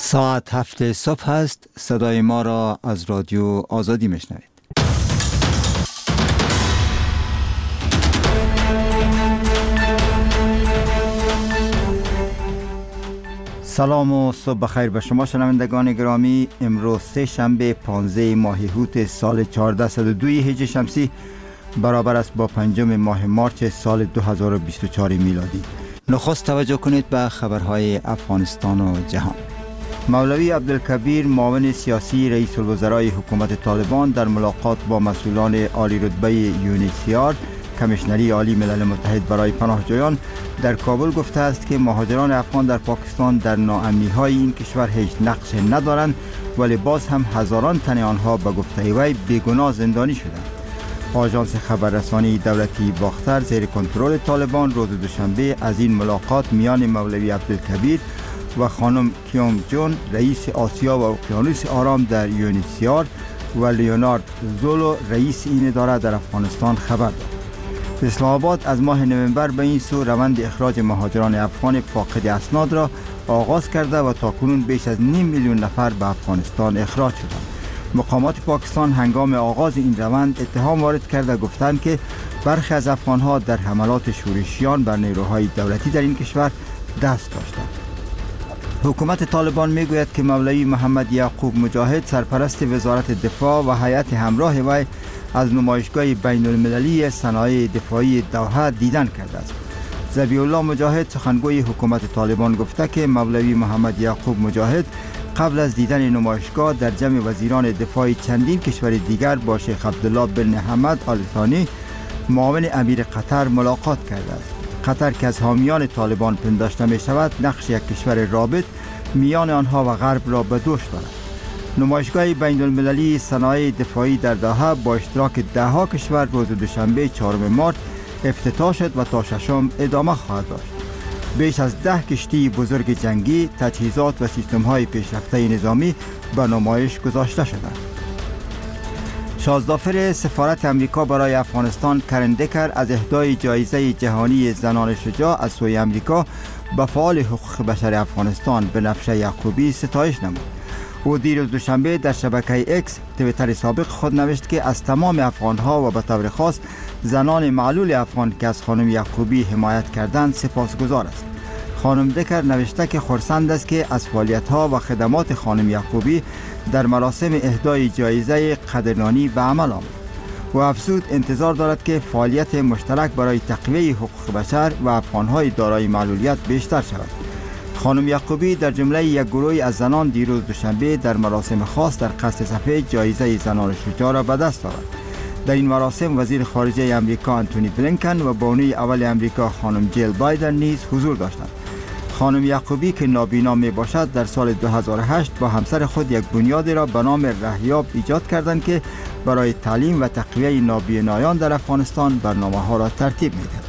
ساعت 7 صبح است. صدای ما را از رادیو آزادی میشنوید. سلام و صبح بخیر به شما شنوندگان گرامی. امروز سه شنبه 15 ماه هوت سال 1402 هجری شمسی برابر است با 5 ماه مارچ سال 2024 میلادی. نخست توجه کنید به خبرهای افغانستان و جهان. مولوی عبدالکبیر معاون سیاسی رئیس الوزرای حکومت طالبان در ملاقات با مسئولان عالی رتبه یونیسیار کمیشنری عالی ملل متحد برای پناهجویان در کابل گفته است که مهاجران افغان در پاکستان در ناامنی‌های این کشور هیچ نقش ندارند، ولی باز هم هزاران تن آنها به گفته وی بیگناه زندانی شدند. آژانس خبررسانی دولتی باختر زیر کنترل طالبان روز دوشنبه از این ملاقات میان مولوی عبدالکبیر و خانم کیونگ جون رئیس آسیا و اقیانوس آرام در یونیسیار و لیونارد زولو رئیس این اداره در افغانستان خبر داد. اسلام آباد از ماه نوامبر به این سو روند اخراج مهاجران افغان فاقد اسناد را آغاز کرده و تاکنون بیش از 5 میلیون نفر به افغانستان اخراج شدند. مقامات پاکستان هنگام آغاز این روند اتهام وارد کرده گفتند که برخی از افغانها در حملات شورشیان بر نیروهای دولتی در این کشور دست داشتند. حکومت طالبان میگوید که مولوی محمد یعقوب مجاهد سرپرست وزارت دفاع و هیئت همراه وی از نمایشگاه بین المللی صنایع دفاعی دوحه دیدن کرده است. ذبیح الله مجاهد سخنگوی حکومت طالبان گفته که مولوی محمد یعقوب مجاهد قبل از دیدن نمایشگاه در جمع وزیران دفاع چندین کشور دیگر با شیخ عبدالله بن حمد آل ثانی معاون امیر قطر ملاقات کرده است. قطر که از حامیان طالبان پنداشته می شود نقش یک کشور رابط میان آنها و غرب را به دوش دارد. نمایشگاه بین المللی صنایع دفاعی در دوحه با اشتراک 10 کشور روز دوشنبه 4 مارچ افتتاح شد و تا 6 ادامه خواهد داشت. بیش از 10 کشتی بزرگ جنگی، تجهیزات و سیستم‌های پیشرفته نظامی به نمایش گذاشته شدند. شازدافر سفارت امریکا برای افغانستان کرن دکر از اهدای جایزه جهانی زنان شجاع از سوی امریکا به فعال حقوق بشر افغانستان بنفشه یعقوبی ستایش نمود. او دیروز دوشنبه در شبکه اکس توییتر سابق خود نوشت که از تمام افغانها و به طور خاص زنان معلول افغان که از خانم یعقوبی حمایت کردند سپاسگزار است. خانم دکر نوشته که خرسند است که از فعالیت‌ها و خدمات خانم یعقوبی در مراسم اهدای جایزه قدردانی به عمل آمد. و افزود انتظار دارد که فعالیت مشترک برای تقویت حقوق بشر و افغان‌های دارای معلولیت بیشتر شود. خانم یعقوبی در جمله یک گروه از زنان دیروز دوشنبه در مراسم خاص در قصر صفحه جایزه زنان شجاع را به دست آورد. در این مراسم وزیر خارجه امریکا انتونی بلینکن و بانوی اول امریکا خانم جیل بایدن نیز حضور داشتند. خانم یعقوبی که نابینا می باشد در سال 2008 با همسر خود یک بنیاد را به نام رهیاب ایجاد کردند که برای تعلیم و تقویت نابینایان در افغانستان برنامه‌ها را ترتیب می‌دهد.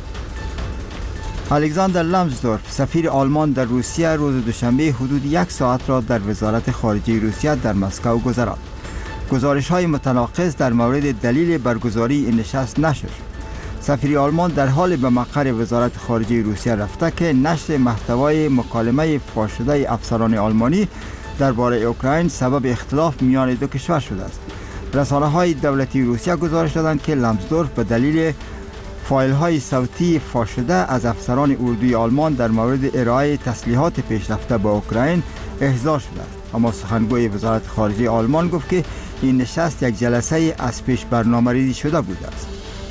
الکساندر لامسدورف سفیر آلمان در روسیه روز دوشنبه حدود 1 ساعت را در وزارت خارجه روسیه در مسکو گذراند. گزارش‌های متناقض در مورد دلیل برگزاری این نشست نشر شد. سفیر آلمان در حال به مقر وزارت خارجه روسیه رفته که نشر محتوای مکالمه فاش شده افسران آلمانی درباره اوکراین سبب اختلاف میان دو کشور شده است. رسانه‌های دولتی روسیه گزارش دادند که لامسدورف به دلیل فایل‌های صوتی فاش شده از افسران اردوی آلمان در مورد ارائه تسلیحات پیشرفته به اوکراین احضار شده است. اما سخنگوی وزارت خارجه آلمان گفت که این نشست یک جلسه از پیش برنامه‌ریزی شده بوده است.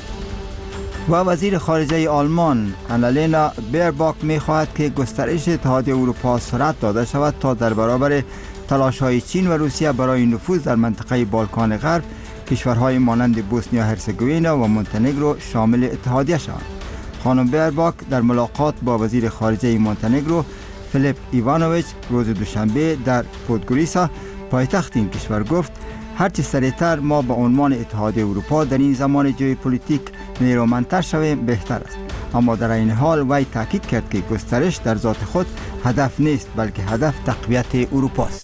و وزیر خارجه آلمان آنالینا بیرباک می‌خواهد که گسترش اتحادیه اروپا سرعت داده شود تا در برابر تلاش‌های چین و روسیه برای نفوذ در منطقه بالکان غرب کشورهای مانند بوسنیا هرزگوینا و مونتنگرو شامل اتحادیه شوند. خانم بیرباک در ملاقات با وزیر خارجه مونتنگرو فیلیپ ایوانوویچ روز دوشنبه در پودگوریسا پایتخت این کشور گفت هرچه سریعتر ما به عنوان اتحادیه اروپا در این زمان ژئوپلیتیک نیرومندتر شویم بهتر است. اما در این حال وی تاکید کرد که گسترش در ذات خود هدف نیست بلکه هدف تقویت اروپا است.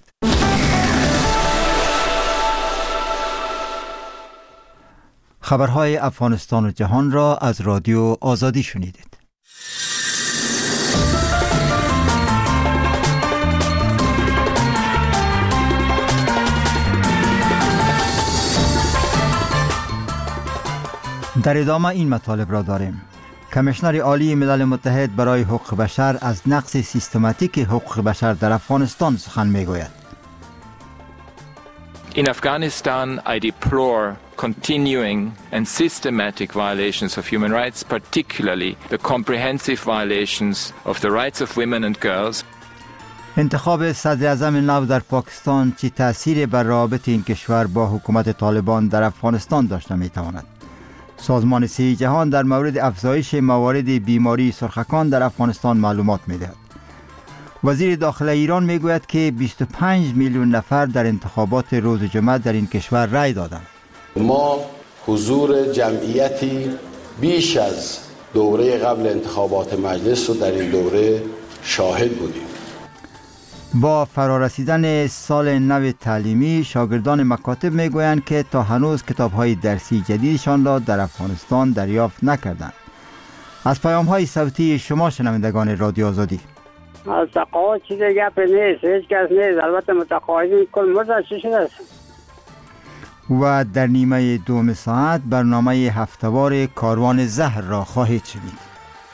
خبرهای افغانستان و جهان را از رادیو آزادی شنیدید. در ادامه این مطالب را داریم. کمیشنر عالی ملل متحد برای حقوق بشر از نقض سیستماتیک حقوق بشر در افغانستان سخن میگوید. In Afghanistan, I deplore continuing and systematic violations of human rights, particularly the comprehensive violations of the rights of women and girls. انتخاب صدر اعظم نو در پاکستان چه تأثیر بر روابط این کشور با حکومت طالبان در افغانستان داشته میتواند؟ سازمان صحی جهان در مورد افزایش موارد بیماری سرخکان در افغانستان معلومات میدهد. وزیر داخله ایران میگوید که 25 میلیون نفر در انتخابات روز جمعه در این کشور رای دادند. ما حضور جمعیتی بیش از دوره قبل انتخابات مجلس رو در این دوره شاهد بودیم. با فرارسیدن سال نو تعلیمی، شاگردان مکاتب میگویند که تا هنوز کتاب‌های درسی جدیدشان را در افغانستان دریافت نکردند. از پیام‌های صوتی شما شنوندگان رادیو آزادی. از تقاعد چیز گپ نیست، هیچ کس نیست، البته متقاعدین کل مدت شده است. و در نیمه دوم ساعت برنامه هفتهوار کاروان زهر را خواهید شنید.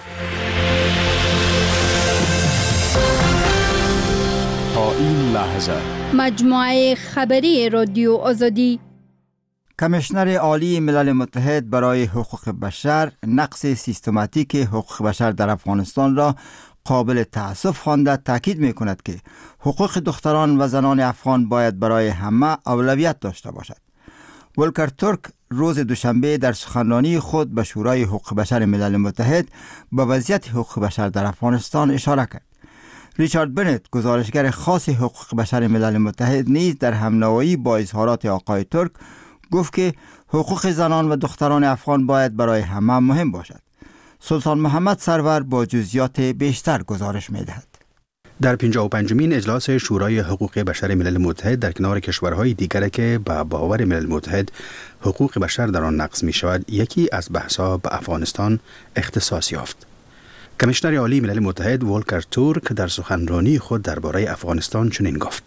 تا این لحظه مجموعه خبری رادیو آزادی. کمیشنر عالی ملل متحد برای حقوق بشر نقض سیستماتیک حقوق بشر در افغانستان را قابل تأسف خوانده تاکید می‌کند که حقوق دختران و زنان افغان باید برای همه اولویت داشته باشد. ولکر تورک روز دوشنبه در سخنرانی خود به شورای حقوق بشر ملل متحد به وضعیت حقوق بشر در افغانستان اشاره کرد. ریچارد بنت، گزارشگر خاص حقوق بشر ملل متحد، نیز در همنوایی با اظهارات آقای تورک گفت که حقوق زنان و دختران افغان باید برای همه مهم باشد. سلطان محمد سرور با جزئیات بیشتر گزارش می‌دهد. در 55مین اجلاس شورای حقوق بشر ملل متحد در کنار کشورهای دیگر که به باور ملل متحد حقوق بشر در آن نقض می شود، یکی از بحث‌ها به افغانستان اختصاص یافت. کمیشنر عالی ملل متحد ولکر تورک در سخنرانی خود درباره افغانستان چنین گفت: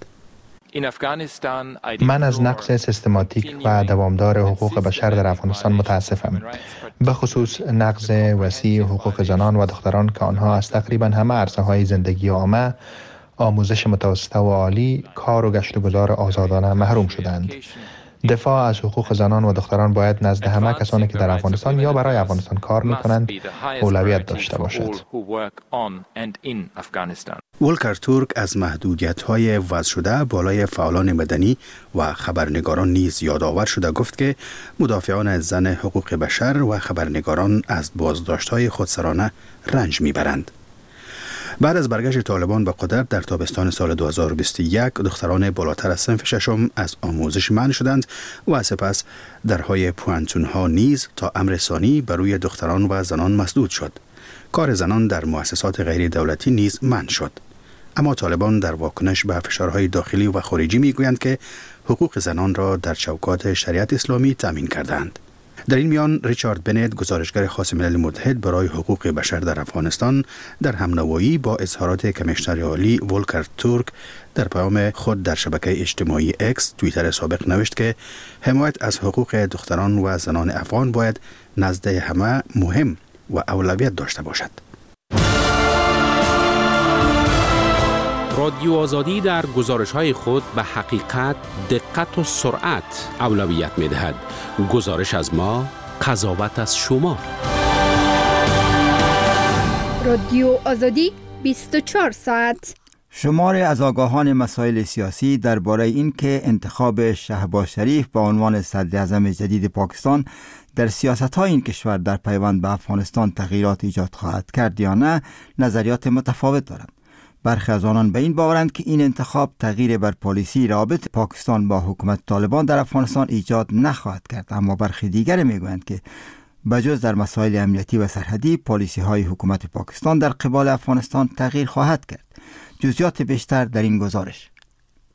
من از نقض سیستماتیک و دوامدار حقوق بشر در افغانستان متاسفم، به خصوص نقض وسیع حقوق زنان و دختران که آنها از تقریبا همه عرصه‌های زندگی عامه، آموزش متوسطه و عالی، کار و گشت و گذار آزادانه محروم شدند. دفاع از حقوق زنان و دختران باید نزد همه کسانی که در افغانستان یا برای افغانستان کار می‌کنند اولویت داشته باشد. ولکر تورک از محدودیت‌های وضع شده بالای فعالان مدنی و خبرنگاران نیز یادآور شده گفت که مدافعان زن حقوق بشر و خبرنگاران از بازداشت‌های خودسرانه رنج می‌برند. بعد از برگشت طالبان به قدرت در تابستان سال 2021 دختران بالاتر از صنف ششم از آموزش منع شدند و سپس درهای پوانتون‌ها نیز تا امر ثانی بر روی دختران و زنان مسدود شد. کار زنان در مؤسسات غیر دولتی نیز منع شد. اما طالبان در واکنش به فشارهای داخلی و خارجی میگویند که حقوق زنان را در چوکات شریعت اسلامی تامین کردند. در این میان ریچارد بنت، گزارشگر خاص ملل متحد برای حقوق بشر در افغانستان، در همنوایی با اظهارات کمیشنر عالی ولکر تورک در پیام خود در شبکه اجتماعی اکس توییتر سابق نوشت که حمایت از حقوق دختران و زنان افغان باید نزد همه مهم و اولویت داشته باشد. رادیو آزادی در گزارش‌های خود به حقیقت، دقت و سرعت اولویت می‌دهد. گزارش از ما، قضاوت از شما. رادیو آزادی 24 ساعت. شماری از آگاهان مسائل سیاسی درباره اینکه انتخاب شهباز شریف به عنوان صدر اعظم جدید پاکستان در سیاست‌های این کشور در پیوند به افغانستان تغییرات ایجاد خواهد کرد یا نه، نظریات متفاوت دارند. برخی از آنان به این باورند که این انتخاب تغییر بر پالیسی رابطه پاکستان با حکومت طالبان در افغانستان ایجاد نخواهد کرد، اما برخی دیگر میگویند که بجز در مسائل امنیتی و سرحدی، پالیسی های حکومت پاکستان در قبال افغانستان تغییر خواهد کرد. جزئیات بیشتر در این گزارش.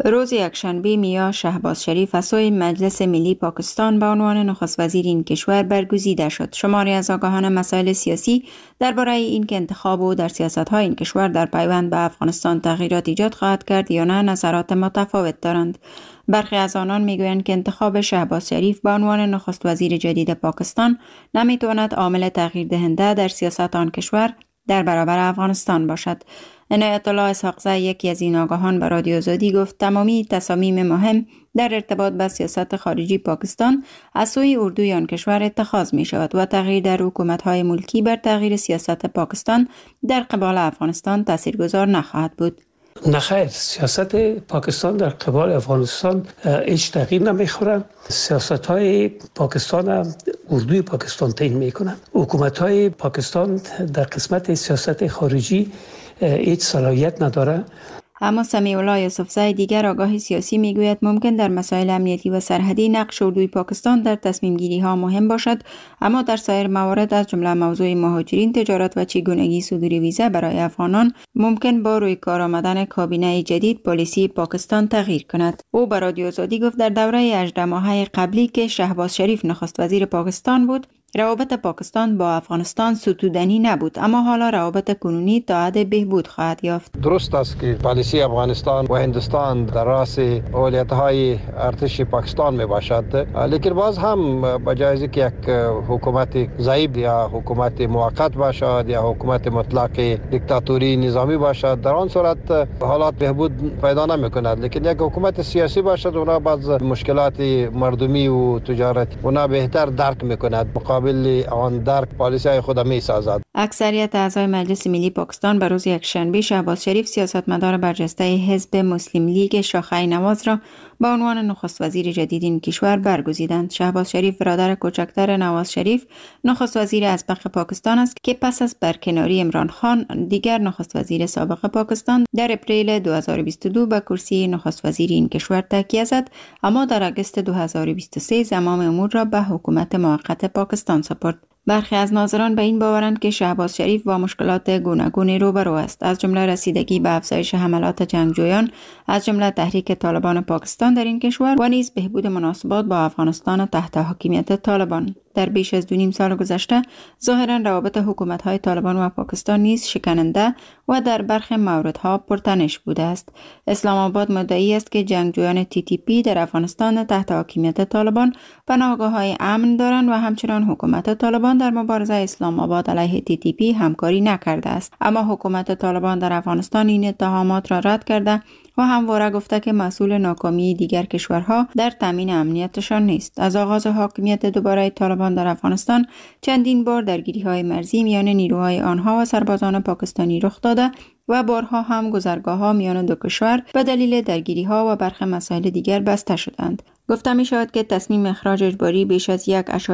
روز یکشنبه میا شهباز شریف از سوی مجلس ملی پاکستان به عنوان نخست وزیر این کشور برگزیده شد. شماری از آگاهان مسائل سیاسی درباره اینکه انتخاب او در سیاست‌های این کشور در پیوند به افغانستان تغییرات ایجاد خواهد کرد یا نه نظرات متفاوت دارند. برخی از آنان میگویند که انتخاب شهباز شریف به عنوان نخست وزیر جدید پاکستان نمیتواند عامل تغییر دهنده در سیاست آن کشور در برابر افغانستان باشد. عنایت الله اسحاقزی، یکی از این آگاهان، به رادیو آزادی گفت تمامی تصامیم مهم در ارتباط با سیاست خارجی پاکستان از سوی اردوی آن کشور اتخاذ می شود و تغییر در حکومت‌های ملکی بر تغییر سیاست پاکستان در قبال افغانستان تاثیرگذار نخواهد بود. نخیر، سیاست پاکستان در قبال افغانستان هیچ تغییر نمیخورن. سیاست های پاکستان هم اردوی پاکستان تعیین میکنن. حکومت های پاکستان در قسمت سیاست خارجی هیچ صلاحیت نداره. اما سمیع الله یوسفزی، دیگر آگاه سیاسی، میگوید ممکن در مسائل امنیتی و سرحدی نقش اردوی پاکستان در تصمیم گیری ها مهم باشد، اما در سایر موارد از جمله موضوع مهاجرین، تجارت و چگونگی صدور ویزا برای افغانان ممکن با روی کار آمدن کابینه جدید پالیسی پاکستان تغییر کند. او به رادیو آزادی گفت در دوره 18 ماهه قبلی که شهباز شریف نخست وزیر پاکستان بود، روابط پاکستان با افغانستان ستودنی نبود، اما حالا روابط کنونی تا حد بهبود خواهد یافت. درست است که پالیسی افغانستان و هندوستان در راس اولویت‌های ارتش پاکستان می باشد، لیکن باز هم بجای که یک حکومت ضعیف یا حکومت موقت باشد یا حکومت مطلق دیکتاتوری نظامی باشد، در آن صورت حالات بهبود پیدا نمی‌کند. لیکن یک حکومت سیاسی باشد، اونا باز مشکلات مردمی و تجارتی اونا بهتر درک می‌کند، مقابل آن درک پالیسی خود می‌سازد. اکثریت اعضای مجلس ملی پاکستان به روز یکشنبه شهباز شریف، سیاستمدار برجسته حزب مسلم لیگ شاخه نواز را به عنوان نخست وزیر جدید این کشور برگزیدند. شهباز شریف برادر کوچکتر نواز شریف نخست وزیر اسبق پاکستان است که پس از برکناری عمران خان، دیگر نخست وزیر سابق پاکستان، در اپریل 2022 به کرسی نخست وزیر این کشور تکیه زد، اما در آگوست 2023 زمام امور را به حکومت موقت پاکستان سپرد. برخی از ناظران به این باورند که شهباز شریف با مشکلات گوناگونی روبرو است، از جمله رسیدگی به افزایش حملات جنگجویان از جمله تحریک طالبان پاکستان در این کشور و نیز بهبود مناسبات با افغانستان تحت حاکمیت طالبان. در بیش از 2.5 سال گذشته ظاهرا روابط حکومت‌های طالبان و پاکستان نیز شکننده و در برخی موردها پرتنش بوده است. اسلام آباد مدعی است که جنگجویان TTP در افغانستان تحت حاکمیت طالبان پناهگاه‌های امن دارند و همچنان حکومت طالبان در مبارزه اسلام آباد علیه TTP همکاری نکرده است. اما حکومت طالبان در افغانستان این اتهامات را رد کرده و همواره گفته که مسئول ناکامی دیگر کشورها در تامین امنیتشان نیست. از آغاز حاکمیت دوباره طالبان در افغانستان چندین بار درگیری‌های مرزی میان نیروهای آنها و سربازان پاکستانی رخ داده و بارها هم گذرگاه‌ها میان دو کشور به دلیل درگیری‌ها و برخی مسائل دیگر بسته شدند. گفته می شود که تصمیم اخراج اجباری بیش از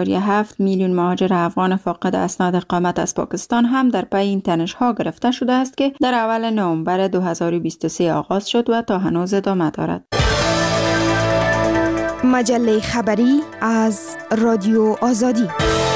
1.7 میلیون مهاجر افغان فاقد اسناد اقامت از پاکستان هم در پی این تنش‌ها گرفته شده است که در اول نوامبر 2023 آغاز شد و تا هنوز ادامه دارد. مجله خبری از رادیو آزادی.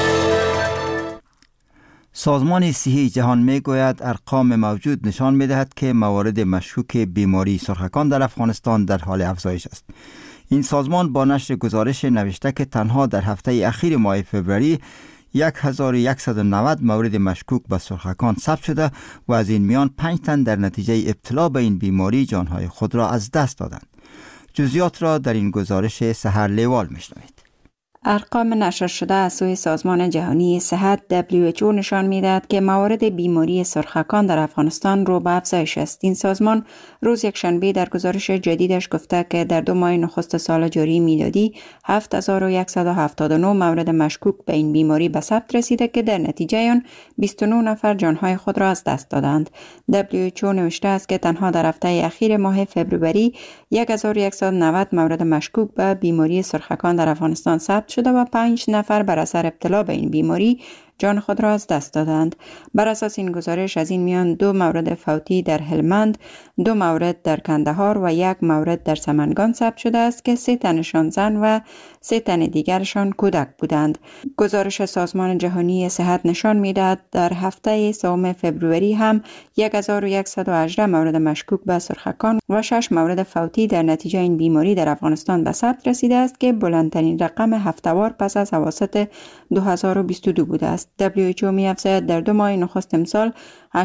سازمان صحی جهان میگوید ارقام موجود نشان میدهد که موارد مشکوک بیماری سرخکان در افغانستان در حال افزایش است. این سازمان با نشر گزارش نوشته که تنها در هفته اخیر ماه فوریه 1190 مورد مشکوک به سرخکان ثبت شده و از این میان 5 تن در نتیجه ابتلا به این بیماری جانهای خود را از دست دادند. جزئیات را در این گزارش سحر لیوال میشنوید. ارقام نشر شده از سوی سازمان جهانی صحت WHO نشان می‌دهد که موارد بیماری سرخکان در افغانستان رو به افزایش است. این سازمان روز یکشنبه در گزارش جدیدش گفته که در 2 ماه نخست سال جاری میلادی 7179 مورد مشکوک به این بیماری به ثبت رسیده که در نتیجه آن 29 نفر جانهای خود را از دست دادند. WHO نوشته است که تنها در هفته اخیر ماه فوریه 1190 مورد مشکوک به بیماری سرخکان در افغانستان ثبت شده و 5 نفر بر اثر ابتلا به این بیماری جان خود را از دست دادند. بر اساس این گزارش از این میان 2 مورد فوتی در هلمند، 2 مورد در کندهار و 1 مورد در سمنگان ثبت شده است که 3 تنشان زن و 3 تن دیگرشان کودک بودند. گزارش سازمان جهانی صحت نشان می‌دهد در هفته 3 فوریه هم 1118 مورد مشکوک به سرخکان و 6 مورد فوتی در نتیجه این بیماری در افغانستان به ثبت رسیده است که بلندترین رقم هفته‌وار پس از اواسط 2022 بوده است. WHO می‌افزاید در 2 ماه نخست امسال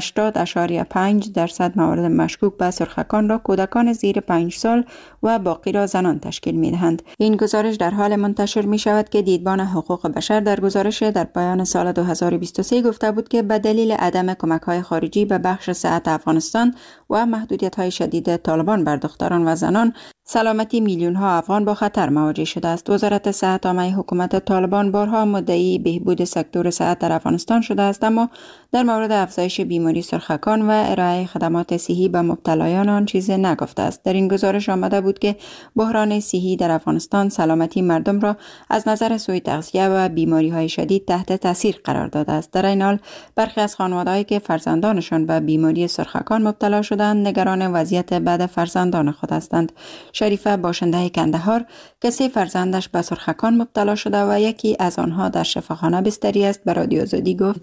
80.5% مورد مشکوک به سرخکان را کودکان زیر 5 سال و باقی را زنان تشکیل می‌دهند. این گزارش در حال منتشر می‌شود که دیدبان حقوق بشر در گزارش در پایان سال 2023 گفته بود که به دلیل عدم کمک‌های خارجی به بخش صحت افغانستان و محدودیت‌های شدید طالبان بر دختران و زنان، سلامتی میلیون‌ها افغان با خطر مواجه شده است. وزارت صحت عامه حکومت طالبان بارها مدعی بهبود سکتور صحت در افغانستان شده است، اما در مورد افزایش بیماری سرخکان و ارائه خدمات صحی به مبتلایان آن چیزی نگفته است. در این گزارش آمده بود که بحران صحی در افغانستان سلامتی مردم را از نظر سوء تغذیه و بیماری‌های شدید تحت تاثیر قرار داده است. در این حال برخی از خانواده‌هایی که فرزندانشان به بیماری سرخکان مبتلا شدند نگران وضعیت بعد فرزندان خود هستند. شریفه باشنده کندهار که 3 فرزندش به سرخکان مبتلا شده و یکی از آنها در شفاخانه بستری است به رادیو آزادی گفت: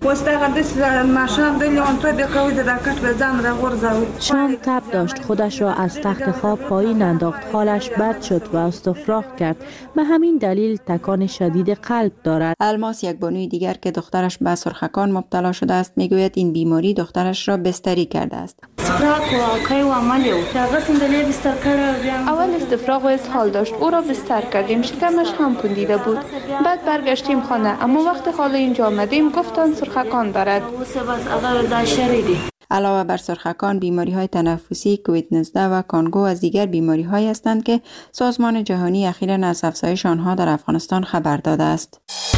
شام تب داشت، خودش را از تخت خواب پایین انداخت، حالش بد شد و استفراغ کرد. به همین دلیل تکان شدید قلب دارد. الماس، یک بانوی دیگر که دخترش به سرخکان مبتلا شده است، میگوید این بیماری دخترش را بستری کرده است. اول استفراغ و اسهال داشت، او را بستر کردیم، شکمش هم کندیده بود. بعد برگشتیم خانه، اما وقت حالا اینجا آمدیم گفتن سرخکان دارد. علاوه بر سرخکان، بیماری‌های تنفسی، کووید 19 و کانگو از دیگر بیماری‌هایی هستند که سازمان جهانی اخیراً از افزایش آنها در افغانستان خبر داده است.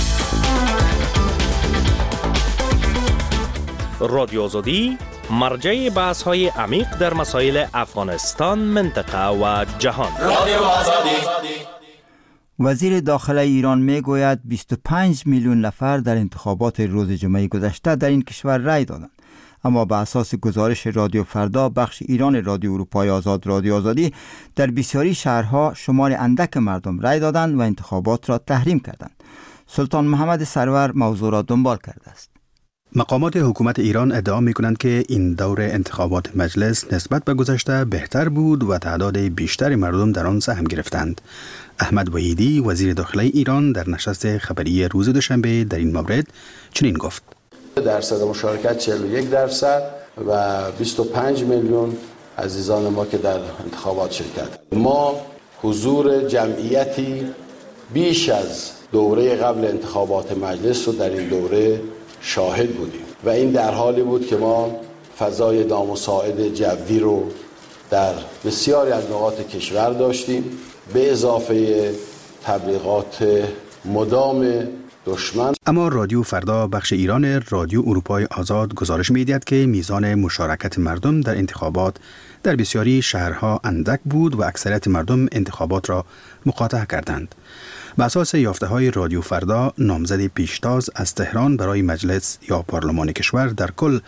رادیو آزادی مرجع بحث‌های عمیق در مسائل افغانستان، منطقه و جهان. رادیو آزادی. وزیر داخله ایران میگوید 25 میلیون نفر در انتخابات روز جمعه گذشته در این کشور رای دادند. اما به اساس گزارش رادیو فردا بخش ایران رادیو اروپای آزاد رادیو آزادی، در بسیاری شهرها شمار اندک مردم رای دادند و انتخابات را تحریم کردند. سلطان محمد سرور موضوع را دنبال کرده است. مقامات حکومت ایران ادعا می‌کنند که این دور انتخابات مجلس نسبت به گذشته بهتر بود و تعداد بیشتر مردم در آن سهم گرفتند. احمد وحیدی وزیر داخله ایران در نشست خبری روز دوشنبه در این مورد چنین گفت: درصد مشارکت 41% و 25 میلیون عزیزان ما که در انتخابات شرکت. ما حضور جمعیتی بیش از دوره قبل انتخابات مجلس رو در این دوره شاهد بودیم و این در حالی بود که ما فضای نامساعد جوی رو در بسیاری از نقاط کشور داشتیم، به اضافه تبلیغات مدام دشمن. اما رادیو فردا بخش ایران رادیو اروپای آزاد گزارش می‌دهد که میزان مشارکت مردم در انتخابات در بسیاری شهرها اندک بود و اکثریت مردم انتخابات را مقاطعه کردند. بر اساس یافته‌های رادیو فردا، نامزد پیشتاز از تهران برای مجلس یا پارلمان کشور در کل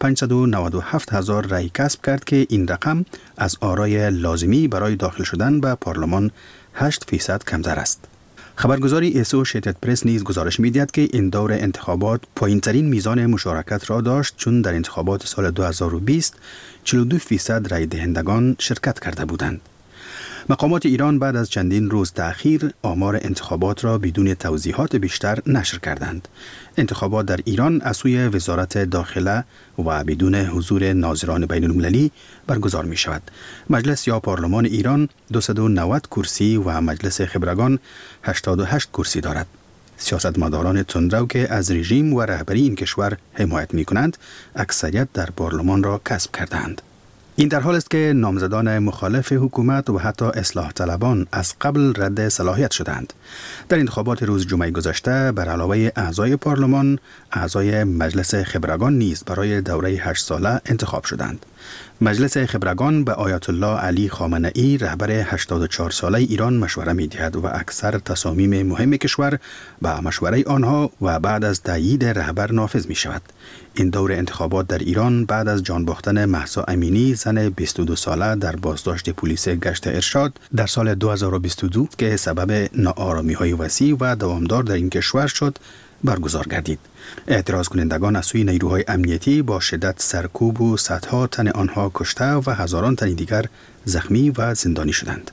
597,000 رای کسب کرد که این رقم از آرای لازمی برای داخل شدن به پارلمان 8% کمتر است. خبرگزاری اسوشیتد پرس نیز گزارش می‌دهد که این دور انتخابات پایین‌ترین میزان مشارکت را داشت، چون در انتخابات سال 2020 42% رای دهندگان شرکت کرده بودند. مقامات ایران بعد از چندین روز تأخیر آمار انتخابات را بدون توضیحات بیشتر نشر کردند. انتخابات در ایران از سوی وزارت داخله و بدون حضور ناظران بین المللی برگزار می شود. مجلس یا پارلمان ایران 290 کرسی و مجلس خبرگان 88 کرسی دارد. سیاستمداران تندرو که از رژیم و رهبری این کشور حمایت می کنند، اکثریت در پارلمان را کسب کردند. این در حال است که نامزدان مخالف حکومت و حتی اصلاح طلبان از قبل رد صلاحیت شدند. در انتخابات روز جمعه گذشته بر علاوه اعضای پارلمان، اعضای مجلس خبرگان نیز برای دوره 8 ساله انتخاب شدند. مجلس خبرگان به آیت الله علی خامنه‌ای رهبر 84 ساله ایران مشوره می‌دهد و اکثر تصامیم مهم کشور به مشوره آنها و بعد از تایید رهبر نافذ می‌شود. این دور انتخابات در ایران بعد از جان باختن مهسا امینی زن 22 ساله در بازداشت پلیس گشت ارشاد در سال 2022 که سبب ناآرامی‌های وسیع و دوامدار در این کشور شد برگزار گردید. اعتراض کنندگان از سوی نیروهای امنیتی با شدت سرکوب و صدها تن آنها کشته و هزاران تن دیگر زخمی و زندانی شدند.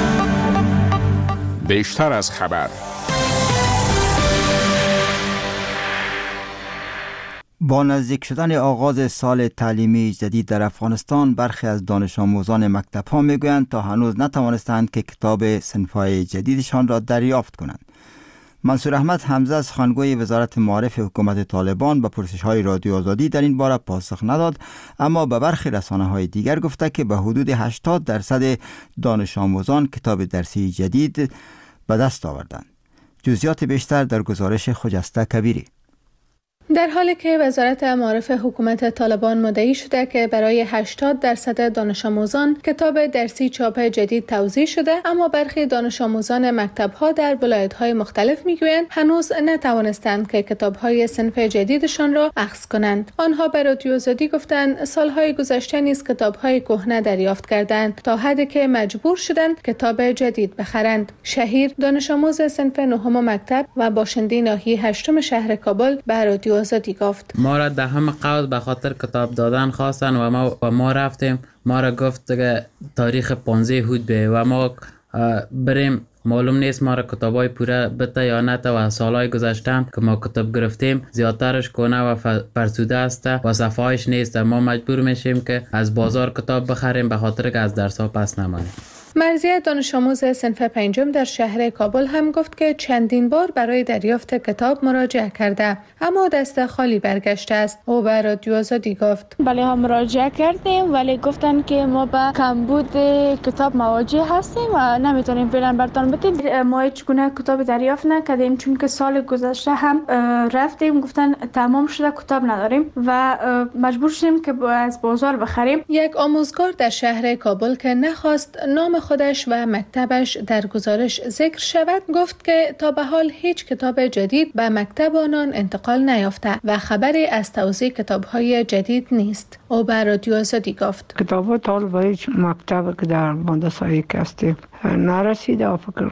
بیشتر از خبر. با نزدیک شدن آغاز سال تعلیمی جدید در افغانستان، برخی از دانش آموزان مکتب‌ها میگویند تا هنوز نتوانستند که کتاب صنف‌های جدیدشان را دریافت کنند. منصور احمد حمزه، سخنگوی وزارت معارف حکومت طالبان، به پرسش‌های رادیو آزادی در این باره پاسخ نداد، اما به برخی رسانه‌های دیگر گفته که به حدود 80% دانش آموزان کتاب درسی جدید به دست آوردند. جزئیات بیشتر در گزارش خجسته کبیری. در حالی که وزارت معارف حکومت طالبان مدعی شده که برای 80% دانش آموزان کتاب درسی چاپ جدید توزیع شده، اما برخی دانش آموزان مکتب‌ها در ولایت‌های مختلف میگویند هنوز نتوانستند که کتاب‌های صنف جدیدشان را اخذ کنند. آنها به رادیو آزادی گفتند سال‌های گذشته نیز کتاب‌های کهنه دریافت کردند تا حدی که مجبور شدند کتاب جدید بخرند. شهیر، دانش آموز صنف نهم مکتب و باشنده ناحیه 8 شهر کابل به رادیو آزادی گفت ما را دهم قوس به خاطر کتاب دادن خواستن و ما رفتیم. ما را گفت که تاریخ 15 هود به و ما بریم. معلوم نیست ما را کتابای پوره بده یا نه و سالهای گذشته که ما کتاب گرفتیم زیادترش کنه و فرسوده است و صفحه‌اش نیست. ما مجبور میشیم که از بازار کتاب بخریم به خاطر که از درس‌ها پس نمانیم. مرضیه، دانش آموز صنف 5 در شهر کابل هم گفت که چندین بار برای دریافت کتاب مراجعه کرده اما دست خالی برگشته است. او به رادیو آزادی گفت بله هم مراجعه کردیم ولی گفتن که ما به کمبود کتاب مواجه هستیم و نمیتونیم فعلا براتون بدیم. ما هیچ گونه کتاب دریافت نکردیم چون که سال گذشته هم رفتیم گفتن تمام شده کتاب نداریم و مجبور شدیم که از بازار بخریم. یک آموزگار در شهر کابل که نخواست نام خودش و مکتبش در گزارش ذکر شود گفت که تا به حال هیچ کتاب جدید به مکتب آنان انتقال نیافته و خبری از توزیع کتاب‌های جدید نیست. او به رادیو آزادی گفت کتاب‌ها تا به هیچ مکتب که در مدرسه هستیم نرسیده و فکر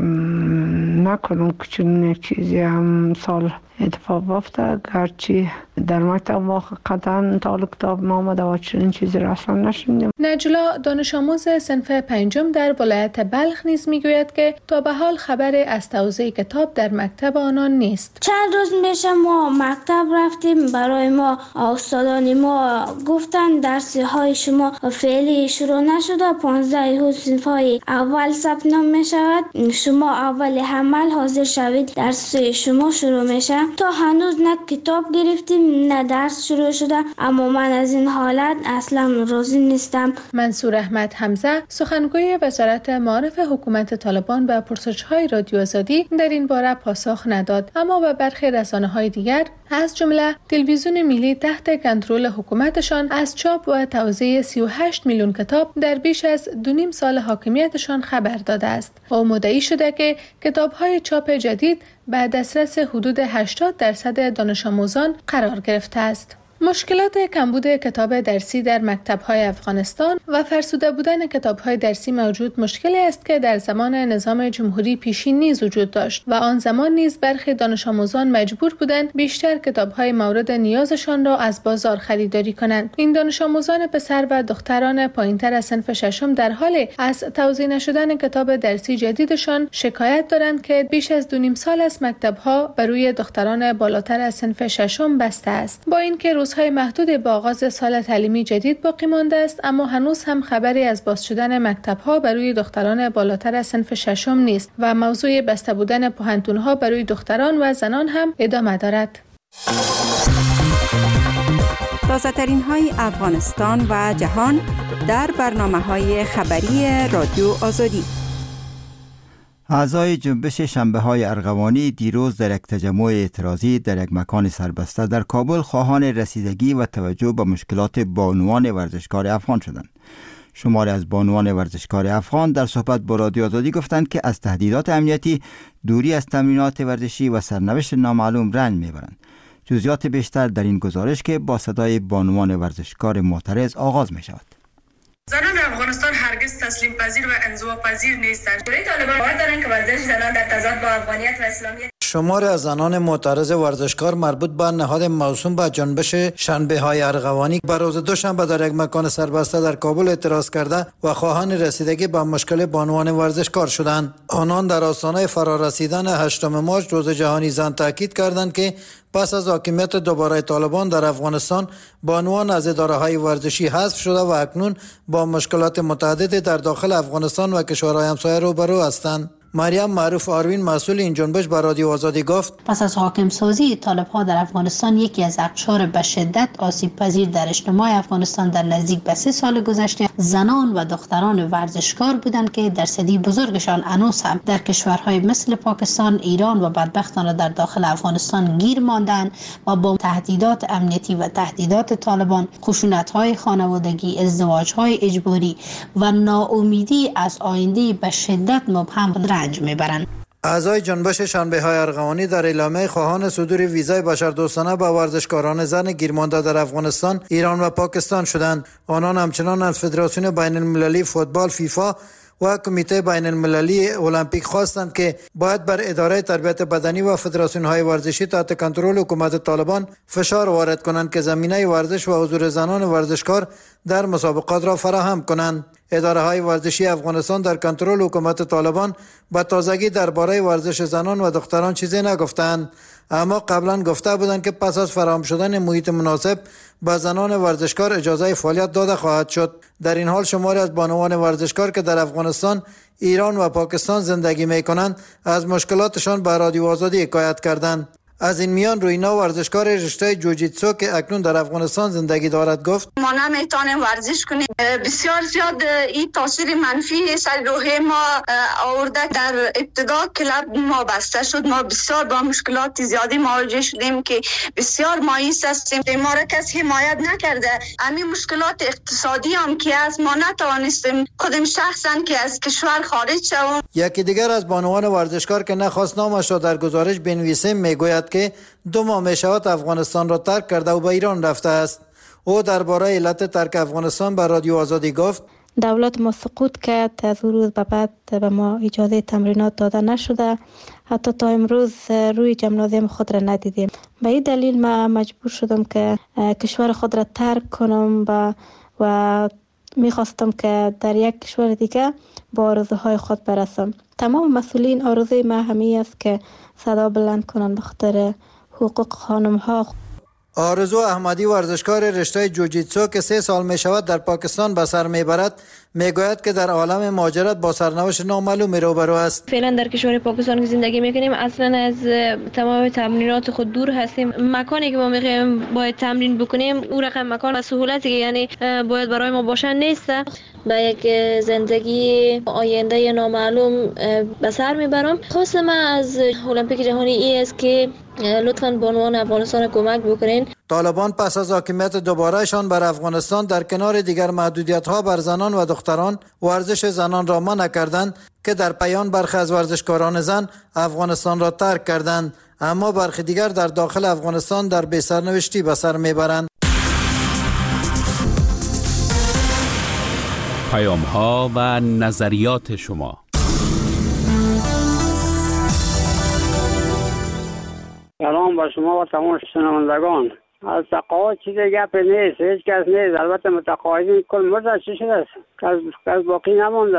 نکنم که چون چیزی هم سال اتفاق افتاد. گرچه در مکتب واقعا قطعا تا کتاب ما آمده و چنین چیزی را اصلا نشنیدیم. نجلا، دانش آموز صنف 5 در ولایت بلخ نیز میگوید که تا به حال خبری از توزیع کتاب در مکتب آنان نیست. چند روز میشه ما مکتب رفتیم، برای ما استادان ما گفتن درسی های شما فعلی شروع نشده، 15 صنف های اول ثبت نام میشود، شما اول حمل حاضر شوید، درس شما شروع میشه. تا هنوز نه کتاب گرفتیم نه درس شروع شده، اما من از این حالت اصلا راضی نیستم. منصور احمد حمزه، سخنگوی وزارت معارف حکومت طالبان، به پرسش‌های رادیو آزادی در این باره پاسخ نداد، اما به برخی رسانه‌های دیگر از جمله تلویزیون ملی تحت کنترل حکومتشان از چاپ و توزیع 38 میلیون کتاب در بیش از 2.5 سال حاکمیتشان خبر داده است. او مدعی شده که کتاب‌های چاپ جدید به دسترس حدود 80% دانش آموزان قرار گرفته است. مشکلات کمبود کتاب درسی در مکتب‌های افغانستان و فرسوده بودن کتاب‌های درسی موجود مشکلی است که در زمان نظام جمهوری پیشین نیز وجود داشت و آن زمان نیز برخی دانش آموزان مجبور بودند بیشتر کتاب‌های مورد نیازشان را از بازار خریداری کنند. این دانش آموزان پسر و دختران پایین‌تر از صنف 6 در حال از توزیع نشدن کتاب درسی جدیدشان شکایت دارند که بیش از 2.5 سال از مکتب‌ها بر روی دختران بالاتر از صنف 6 بسته است. با اینکه روزهای محدود با آغاز سال تعلیمی جدید باقی مانده است، اما هنوز هم خبری از باز شدن مکتب‌ها بر روی دختران بالاتر از صنف 6 نیست و موضوع بسته بودن پوهنتون‌ها بر روی دختران و زنان هم ادامه دارد. تازه‌ترین های افغانستان و جهان در برنامه‌های خبری رادیو آزادی. اعضای جنبش شنبه های ارغوانی دیروز در یک تجمع اعتراضی در یک مکان سربسته در کابل خواهان رسیدگی و توجه به مشکلات بانوان ورزشکار افغان شدند. شماری از بانوان ورزشکار افغان در صحبت با رادیو آزادی گفتند که از تهدیدات امنیتی، دوری از تمرینات ورزشی و سرنوشت نامعلوم رنج میبرند. جزئیات بیشتر در این گزارش که با صدای بانوان ورزشکار معترض آغاز می شود. زنان افغانستان هرگز تسلیم پذیر و انزوا پذیر نیستند. طالبان باور دارند که ورزش زنان در تضاد با افغانیت و اسلامیت. شماری از زنان معترض ورزشکار مربوط به نهاد موسوم به جنبش شنبه های ارغوانی بر روز دوشنبه در یک مکان سربسته در کابل اعتراض کرده و خواهان رسیدگی به مشکل بانوان ورزشکار شدند. آنان در آستانه فرارسیدن 8 مارچ روز جهانی زن تاکید کردند که پس از حاکمیت دوباره طالبان در افغانستان بانوان از اداره‌های ورزشی حذف شده و اکنون با مشکلات متعددی در داخل افغانستان و کشورهای همسایه روبرو هستند. مریم معروف آروین مسئول این جنبش به رادیو آزادی گفت پس از حاکم سازی طالب‌ها در افغانستان یکی از اقشار به شدت آسیب پذیر در اجتماع افغانستان در نزدیک به 3 سال گذشته زنان و دختران ورزشکار بودند که درصدی بزرگشان هنوز هم در کشورهای مثل پاکستان، ایران و بدبختانه در داخل افغانستان گیر ماندند و با تهدیدات امنیتی و تهدیدات طالبان، خشونت‌های خانوادگی، ازدواج‌های اجباری و ناامیدی از آینده به شدت مبهم رنج میبرند. اعضای جنبش شنبه های ارغوانی در اعلامیه خواهان صدور ویزای بشردوستانه به ورزشکاران زن گیرمانده در افغانستان، ایران و پاکستان شدند. آنان همچنان از فدراسیون بین المللی فوتبال فیفا و کمیته بین المللی المپیک خواستند که باید بر اداره تربیت بدنی و فدراسیون های ورزشی تحت کنترل حکومت طالبان فشار وارد کنند که زمینه ورزش و حضور زنان ورزشکار در مسابقات را فراهم کنند. اداره های ورزشی افغانستان در کنترل حکومت طالبان با تازگی درباره ورزش زنان و دختران چیزی نگفتند، اما قبلا گفته بودند که پس از فراهم شدن محیط مناسب به زنان ورزشکار اجازه فعالیت داده خواهد شد. در این حال شماری از بانوان ورزشکار که در افغانستان، ایران و پاکستان زندگی می کنند از مشکلاتشان به رادیو آزادی حکایت کردند. از این میان روینا ورزشکار رشته جوجیتسو که اکنون در افغانستان زندگی دارد گفت ما نمیتونیم ورزش کنیم. بسیار زیاد این تاثیر منفی سر روح ما آورده. در ابتدا کلب ما بسته شد، ما بسیار با مشکلات زیادی مواجه شدیم که بسیار مایوس هستیم. ما را کسی حمایت نکرده. همین مشکلات اقتصادی هم که از ما نتوانستیم کدام شخصا که از کشور خارج شوم. یکی دیگر از بانوان ورزشکار که نخواست نامش را در گزارش بنویسه میگوید که 2 ماه میشود افغانستان را ترک کرده و به ایران رفته است. او درباره علت ترک افغانستان به رادیو آزادی گفت دولت ما سقوط کرد، از روز به بعد به ما اجازه تمرینات داده نشده، حتی تا امروز روی جمنازیم خود را ندیدیم. به این دلیل من مجبور شدم که کشور خود را ترک کنم و میخواستم که در یک کشور دیگه با آرزوهای خود برسم. تمام مسئولین آرزوی من همین است که صدا بلند کنند به خاطر حقوق خانم ها. آرزو احمدی ورزشکار رشته جوجیتسو که 3 سال می شود در پاکستان به سر می برد میگوید که در عالم مهاجرت با سرنوشت نامعلومی روبرو است. فعلا در کشور پاکستان که زندگی میکنیم اصلا از تمام تمرینات خود دور هستیم. مکانی که ما میخوایم باید تمرین بکنیم اون رقم مکان و سهولتی که یعنی باید برای ما باشن نیست. با یک زندگی آینده نامعلوم به سر میبرم. خواست من از المپیک جهانی ای است که لطفاً بانوان افغانستان کمک بکنین. طالبان پس از حاکمیت دوبارهشان بر افغانستان در کنار دیگر محدودیت‌ها بر زنان و دختران ورزش زنان را منع کردند که در پایان برخی از ورزشکاران زن افغانستان را ترک کردند، اما برخی دیگر در داخل افغانستان در بی‌سرنوشتی به سر میبرند. پیام‌ها و نظریات شما. سلام با شما و تمام شنوندگان. از تقاعد چیز گپ نیست، هیچ کس نیست. البته متقاعدین کل مرد چی شده است؟ کس باقی نمانده.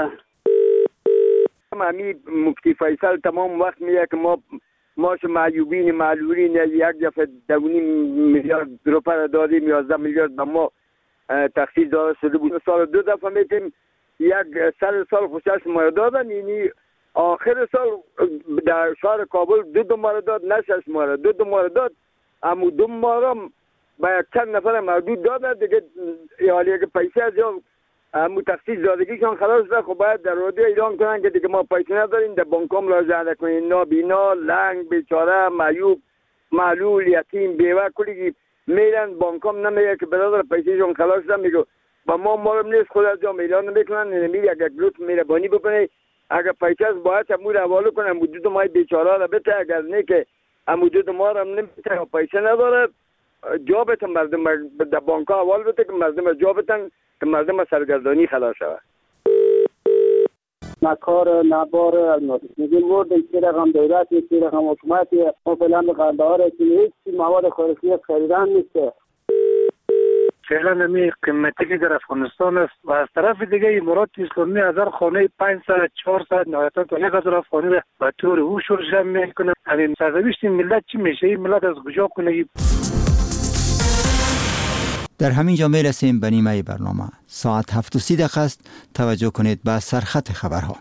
امی مفتی فیصل تمام وقت میگه که ما معیوبین معلولین یک دفعه 2.5 میلیارد روپیه دادیم، 11 میلیارد به ما تخصیص داده شده بود. سال 2 دفعه میتیم یک 100 سال خوشش ما دادن، یعنی آخر سال در شهر کابل 2 ماه داد، نه 6 ماه، 2 ماه داد. اما 2 ماه را با یک چند نفر محدود داده دیگه. حالی که پیسه از تخصیص دادگیشان خلاص شده. خب باید در رادیو اعلام کنن که دیگه ما پیسه نداریم، در بانک‌ها مراجعه نکنین. نابینا، لنگ، بیچاره، معیوب، معلول، یتیم، بیوه، کلی میرن بانک‌ها نمیگه که برادر پیسهشون خلاص شده. میگه با ما رو نیست، خود از جام اعلان نمیکنن. نمیگه اگر لطف مهربانی بکنه اگر پیسه از باید امور حواله کنه حدود ما بیچاره را بده، اگر نه که حدود ما را نمیده پیسه نداره جا بتن مردم در بانک ها حوال بده که مردم جا بتن که مردم سرگردانی خلاص شود. نکار نبار الماسی میگیم مورد که رقم دولتی که رقم حکومتی ما فعلا به قندهار هیچ مواد خوراکی خریدن نیست. فعلا نمی قیمتی که در افغانستان است و از طرف دیگه امارات اسلامی 1000 خانه 500 400 نهایتا تا 1000 خانه را به طور هوشور جمع میکنه. همین سرنوشت ملت چی میشه؟ این ملت از کجا کنه؟ در همین جا میرسیم به نیمه برنامه. ساعت 7:30 است. توجه کنید به سرخط خبرها.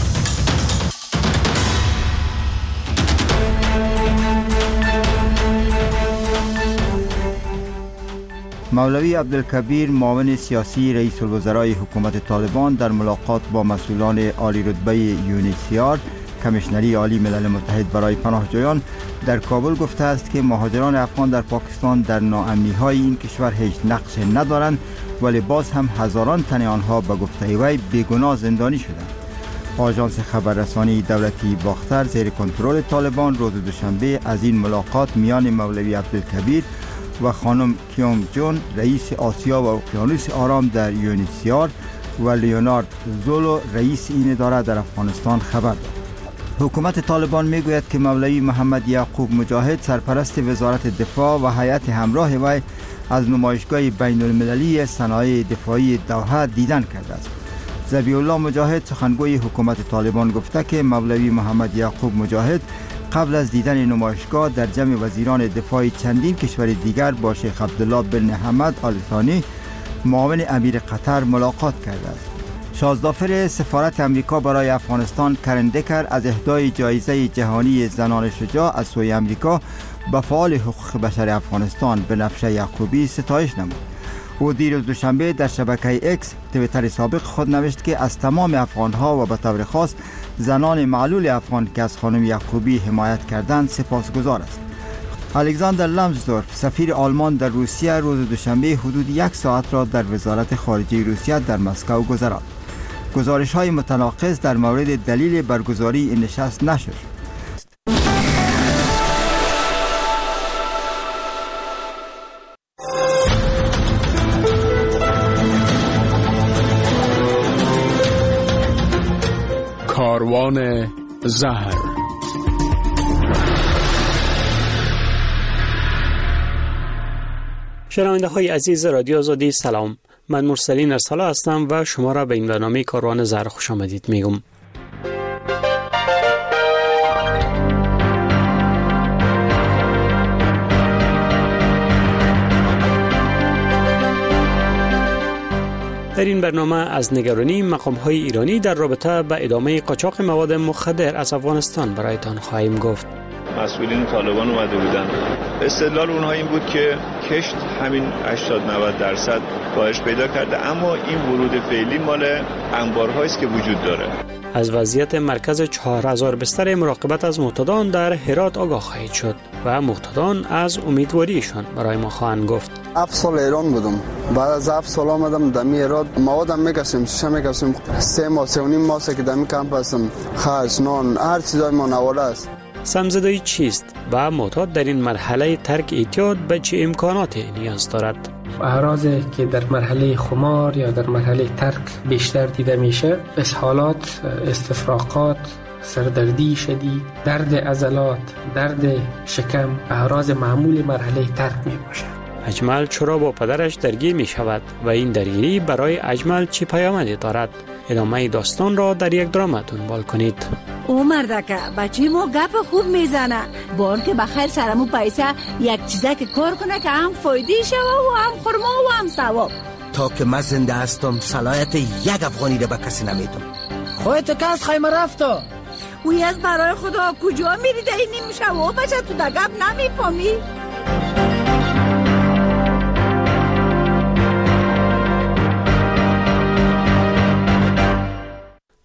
مولوی عبدالکبیر معاون سیاسی رئیس الوزرای حکومت طالبان در ملاقات با مسئولان عالی رتبه یونیسیار کمیشنری عالی ملل متحد برای پناهجویان در کابل گفته است که مهاجران افغان در پاکستان در ناامنی‌های این کشور هیچ نقش ندارند، ولی باز هم هزاران تن آنها به گفته وی بیگناه زندانی شدند. آژانس خبررسانی دولتی باختر زیر کنترل طالبان روز دوشنبه از این ملاقات میان مولوی عبدالکبیر و خانم کیونگ جون رئیس آسیا و اقیانوس آرام در یونیسیار و لیونارد زولو رئیس این اداره در افغانستان خبر داد. حکومت طالبان میگوید که مولوی محمد یعقوب مجاهد سرپرست وزارت دفاع و هیئت همراه وی از نمایشگاه بین المللی صنایع دفاعی دوحه دیدن کرده است. ذبیح الله مجاهد سخنگوی حکومت طالبان گفته که مولوی محمد یعقوب مجاهد قبل از دیدن نمایشگاه در جمع وزیران دفاع چندین کشور دیگر با شیخ عبدالله بن حمد آل ثانی معاون امیر قطر ملاقات کرده است. شازدافر سفارت امریکا برای افغانستان کرن دکر از اهدای جایزه جهانی زنان شجاع از سوی امریکا به فعال حقوق بشر افغانستان بنفشه یعقوبی ستایش نمود. او دیروز دوشنبه در شبکه اکس توییتر سابق خود نوشت که از تمام افغانها و به طور خاص زنان معلول افغان که از خانم یعقوبی حمایت کردند سپاسگزار است. الکساندر لامسدورف سفیر آلمان در روسیه روز دوشنبه حدود 1 ساعت را در وزارت خارجه روسیه در مسکو گذراند. گزارش‌های متناقض در مورد دلیل برگزاری این نشست نشر. کاروان زهر. شنونده های عزیز رادیو آزادی سلام، من مرسلین ارسلا هستم و شما را به این برنامه کاروان زهر خوش آمدید میگم. در این برنامه از نگرانی مقام‌های ایرانی در رابطه به ادامه قاچاق مواد مخدر از افغانستان برایتان خواهیم گفت. مسئولین طالبان اومده بودن، استدلال اونها این بود که کشت همین 80-90% کاهش پیدا کرده، اما این ورود فعلی مال انبارهایی است که وجود داره. از وضعیت مرکز 4000 بستر مراقبت از معتادان در هرات آگاه خواهید شد و معتادان از امیدواریشان برای ما خواهند گفت. 7 سال ایران بودم، بعد از 7 سال آمدم دمی هرات، موادم میکشیم، شیشه میکشیم، 3 ماه 3.5 ماه که دمی کمپ هستم، خرج، نان، هر چیزای ما نواله است. سمزدایی چیست و معتاد در این مرحله ترک اعتیاد به چه امکاناتی نیاز دارد؟ اعراضی که در مرحله خمار یا در مرحله ترک بیشتر دیده میشه، اسهالات، استفراغات، سردردی شدید، درد عضلات، درد شکم، اعراض معمول مرحله ترک می باشد. اجمل چرا با پدرش درگیر می شود و این درگیری برای اجمل چی پیامدی دارد؟ ادامه داستان را در یک درام دنبال کنید. او مردکه بچه ما گپ خوب میزنه، بان که بخیر سرمو پیسه یک چیزه که کار کنه که هم فایده شوه و هم خورما و هم ثواب. تا که من زنده هستم صلاحیت یک افغانی را به کسی نمیدم. خودت که از خیمه رفته وی از برای خدا کجا میری ده این نمیشه و بچه تو ده گپ نمیفهمی؟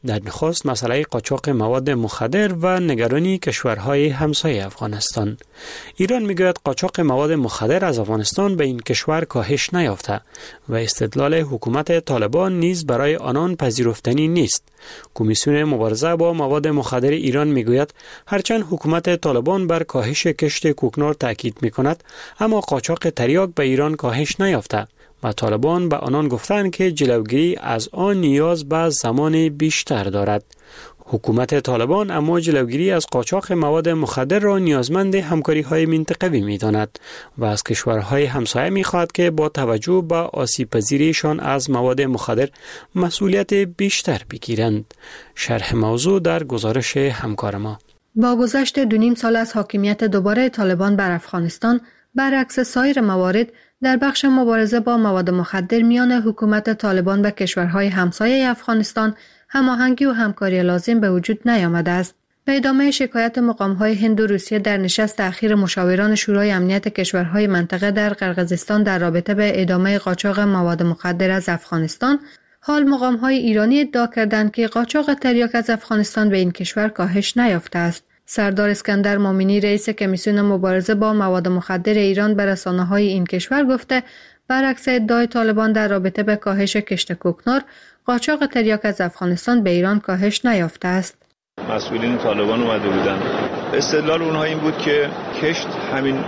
در نخست مسئله قاچاق مواد مخدر و نگرانی کشورهای همسایه افغانستان. ایران میگوید قاچاق مواد مخدر از افغانستان به این کشور کاهش نیافته و استدلال حکومت طالبان نیز برای آنان پذیرفتنی نیست. کمیسیون مبارزه با مواد مخدر ایران میگوید هرچند حکومت طالبان بر کاهش کشت کوکنار تاکید میکند، اما قاچاق تریاک به ایران کاهش نیافته و طالبان به آنان گفتند که جلوگیری از آن نیاز به زمان بیشتر دارد. حکومت طالبان اما جلوگیری از قاچاق مواد مخدر را نیازمند همکاری‌های منطقوی می‌داند و از کشورهای همسایه می‌خواهد که با توجه به آسیب‌پذیریشان از مواد مخدر مسئولیت بیشتر بگیرند. شرح موضوع در گزارش همکار ما. با گذشت 2.5 سال از حاکمیت دوباره طالبان بر افغانستان، برعکس سایر موارد در بخش مبارزه با مواد مخدر میان حکومت طالبان و کشورهای همسایه افغانستان هماهنگی و همکاری لازم به وجود نیامده است. به ادامه شکایت مقام‌های هند و روسیه در نشست اخیر مشاوران شورای امنیت کشورهای منطقه در قرقیزستان در رابطه به ادامه قاچاق مواد مخدر از افغانستان، حال مقام‌های ایرانی ادعا کردند که قاچاق تریاک از افغانستان به این کشور کاهش نیافته است. سردار اسکندر مومنی رئیس کمیسیون مبارزه با مواد مخدر ایران به رسانه‌های این کشور گفته برعکس ادعای طالبان در رابطه به کاهش کشت کوکنار، قاچاق تریاک از افغانستان به ایران کاهش نیافته است. مسئولین طالبان اومده بودن، استدلال اونها این بود که کشت همین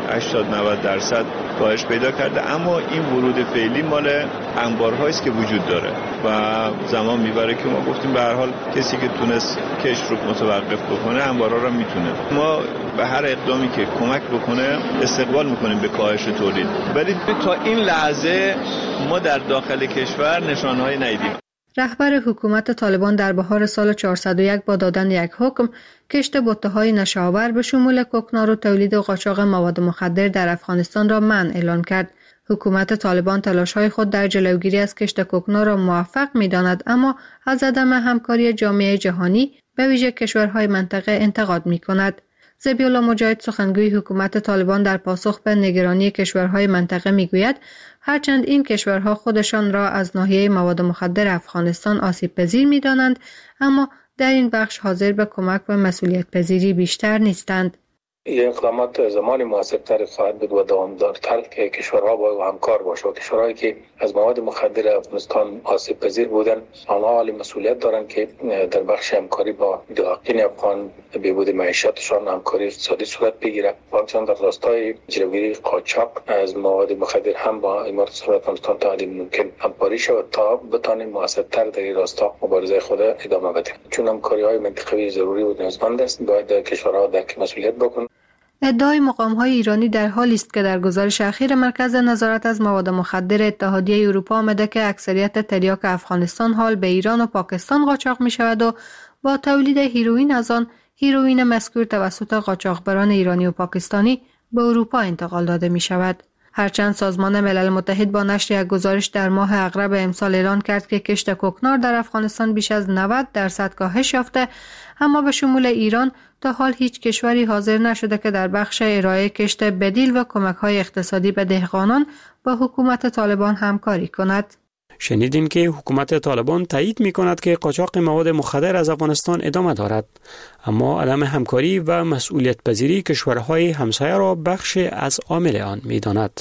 80-90% کاهش پیدا کرده، اما این ورود فعلی مال انبارهایی است که وجود داره و زمان میبره که ما گفتیم به هر حال کسی که تونست کشت رو متوقف بکنه انبارها رو میتونه. ما به هر اقدامی که کمک بکنه استقبال میکنیم به کاهش تولید، ولی تا این لحظه ما در داخل کشور نشانه‌هایی ندیدیم. رهبر حکومت طالبان در بهار سال 401 با دادن یک حکم کشت بته‌های نشه‌آور به شمول کوکنار و تولید و قاچاق مواد مخدر در افغانستان را منع اعلان کرد. حکومت طالبان تلاش‌های خود در جلوگیری از کشت کوکنار را موفق می‌داند، اما از عدم همکاری جامعه جهانی به ویژه کشورهای منطقه انتقاد می‌کند. ذبیح‌الله مجاهد سخنگوی حکومت طالبان در پاسخ به نگرانی کشورهای منطقه می‌گوید هرچند این کشورها خودشان را از ناحیه مواد مخدر افغانستان آسیب‌پذیر می‌دانند، اما در این بخش حاضر به کمک و مسئولیت پذیری بیشتر نیستند. این اقدامات زمان مناسب‌تر خواهد بود و دوامدارتر که کشورها با همکار باشند. کشورهایی که از مواد مخدر افغانستان آسیب پذیر بودند، آنها حالی مسئولیت دارند که در بخش همکاری با دهقان افغان بهبود معیشتشان همکاری اقتصادی صورت بگیرد. همچنین در راستای جلوگیری قاچاق از مواد مخدر هم با امارات اسلامی افغانستان تا حد ممکن همکاری شود تا بتوانیم موثرتر در این راستا مبارزه خود ادامه بدیم. چون همکاری‌های منطقوی ضروری و نیازمند است، باید کشورها درک مسئولیت بکنند. ادعای مقام‌های ایرانی در حالی است که در گزارش اخیر مرکز نظارت از مواد مخدر اتحادیه اروپا آمده که اکثریت تریاک افغانستان حال به ایران و پاکستان قاچاق می‌شود و با تولید هیروئین از آن هیروئین مذکور توسط قاچاقبران ایرانی و پاکستانی به اروپا انتقال داده می‌شود. هرچند سازمان ملل متحد با نشر یک گزارش در ماه اغرب امسال اعلان کرد که کشت کوکنار در افغانستان بیش از 90% کاهش یافته، اما به شمول ایران تا حال هیچ کشوری حاضر نشده که در بخش ارائه کشت بدیل و کمک‌های اقتصادی به دهقانان با حکومت طالبان همکاری کند. شنیدین که حکومت طالبان تایید می‌کند که قاچاق مواد مخدر از افغانستان ادامه دارد، اما عدم همکاری و مسئولیت پذیری کشورهای همسایه را بخش از عامل آن می‌داند.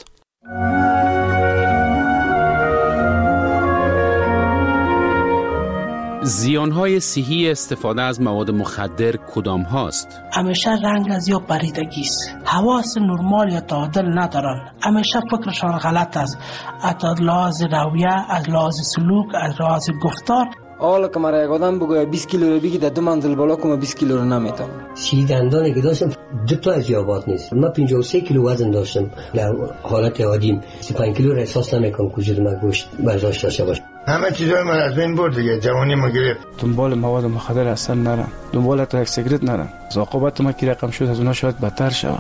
زیانهای صحی استفاده از مواد مخدر کدام هاست؟ همیشه رنگ از یا پریدگی است، حواس نرمال یا تعادل ندارن، همیشه فکرشان غلط است، از لحاظ رویه، از لحاظ سلوک، از لحاظ گفتار. حالا که مرا یک آدم بگوید 20 کیلو رو بگی در 2 منزل بالا کنم 20 کیلو رو نمیتونم. دندانی که داشتم 2 تا از یابات نیست. من 53 کیلو وزن داشتم در حالت عادی. 35 کیلو را احساس نمیکنم که وجود من گوشت برداشت داشته باشه. همه چیزای من از بین برد دیگه، جوانی ما گرفت. دنبال مواد مخدر اصلا نرم، دنبال تا یک سیگرت نرم. عاقبت ما که رقم شد از اونها شاید بدتر شود.